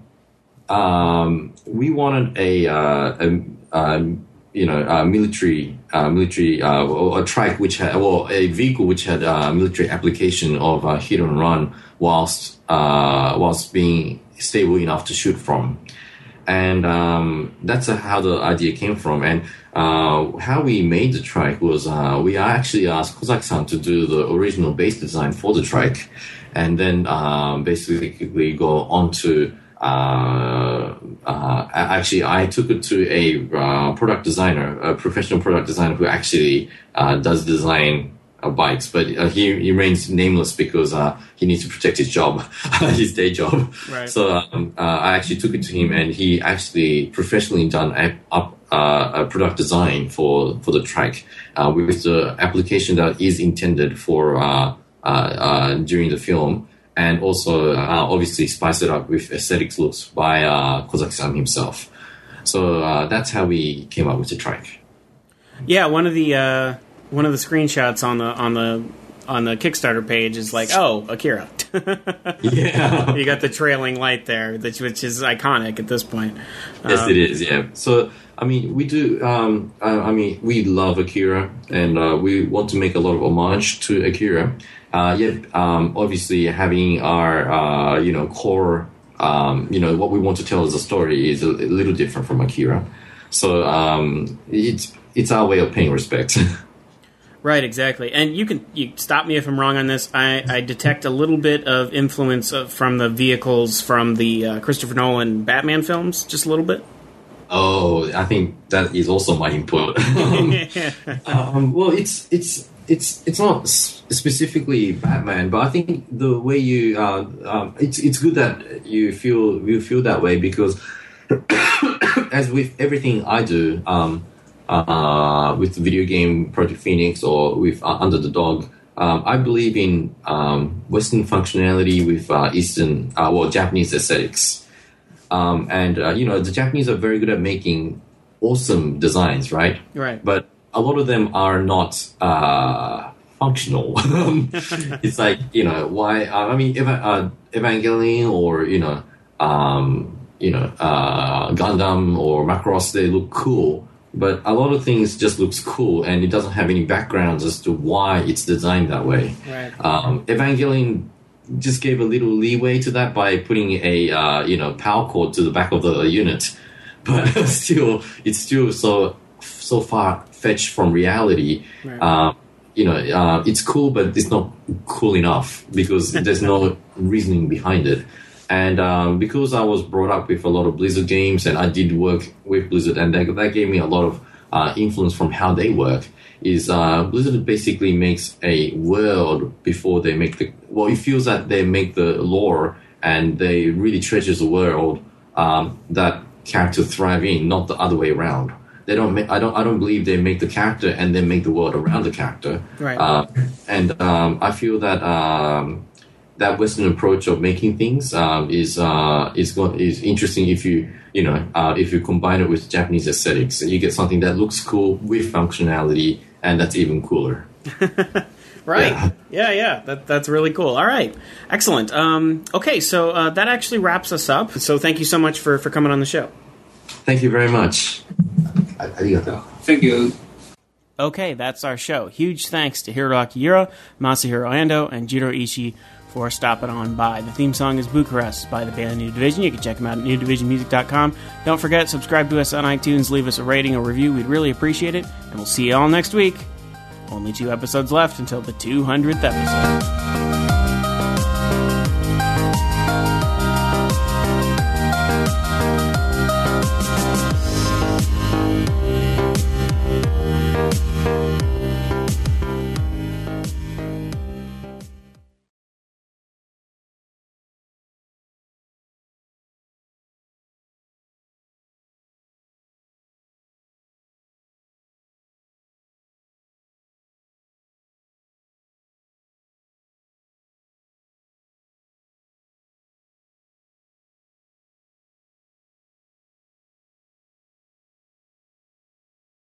we wanted a military or a trike which had, a vehicle which had military application of hit and run whilst being stable enough to shoot from. And that's how the idea came from. And how we made the trike was we actually asked Kozaki-san to do the original base design for the trike, and then basically go on to actually I took it to a product designer, a professional product designer who actually does design bikes, but he remains nameless because he needs to protect his job, his day job. Right. So I actually took it to him, and he actually professionally done a product design for the trike with the application that is intended for during the film, and also obviously spice it up with aesthetics looks by Kozaki-san himself. So that's how we came up with the trike. Yeah, one of the screenshots on the Kickstarter page is like, oh, Akira. Yeah. You got the trailing light there, which is iconic at this point. Yes, it is, yeah. So, we do, we love Akira, and we want to make a lot of homage to Akira. Obviously having our, core, what we want to tell as a story is a little different from Akira. So, it's our way of paying respect. Right, exactly. And you stop me if I'm wrong on this. I detect a little bit of influence from the vehicles from the Christopher Nolan Batman films, just a little bit. Oh, I think that is also my input. Well, it's not specifically Batman, but I think the way you it's good that you feel that way, because as with everything I do. With the video game Project Phoenix or with Under the Dog, I believe in Western functionality with Eastern, Japanese aesthetics. The Japanese are very good at making awesome designs, right? Right. But a lot of them are not functional. It's like, why? Evangelion or Gundam or Macross, they look cool. But a lot of things just looks cool, and it doesn't have any backgrounds as to why it's designed that way. Right. Evangelion just gave a little leeway to that by putting a power cord to the back of the unit, but still, it's still so far fetched from reality. Right. It's cool, but it's not cool enough because there's no reasoning behind it. And because I was brought up with a lot of Blizzard games, and I did work with Blizzard, and that gave me a lot of influence from how they work, is Blizzard basically makes a world before they make it feels that they make the lore, and they really treasures the world that character thrive in, not the other way around. They don't. I don't believe they make the character and then make the world around the character. Right. I feel that that Western approach of making things is interesting if you combine it with Japanese aesthetics. You get something that looks cool with functionality, and that's even cooler. Right. Yeah. That's really cool. All right. Excellent. Okay, so that actually wraps us up. So thank you so much for coming on the show. Thank you very much. Arigato. Thank you. Okay, that's our show. Huge thanks to Hiroaki Yura, Masahiro Ando, and Jiro Ishii for stopping on by. The theme song is Bucharest by the band New Division. You can check them out at newdivisionmusic.com. Don't forget, subscribe to us on iTunes, leave us a rating or review. We'd really appreciate it. And we'll see you all next week. Only 2 episodes left until the 200th episode.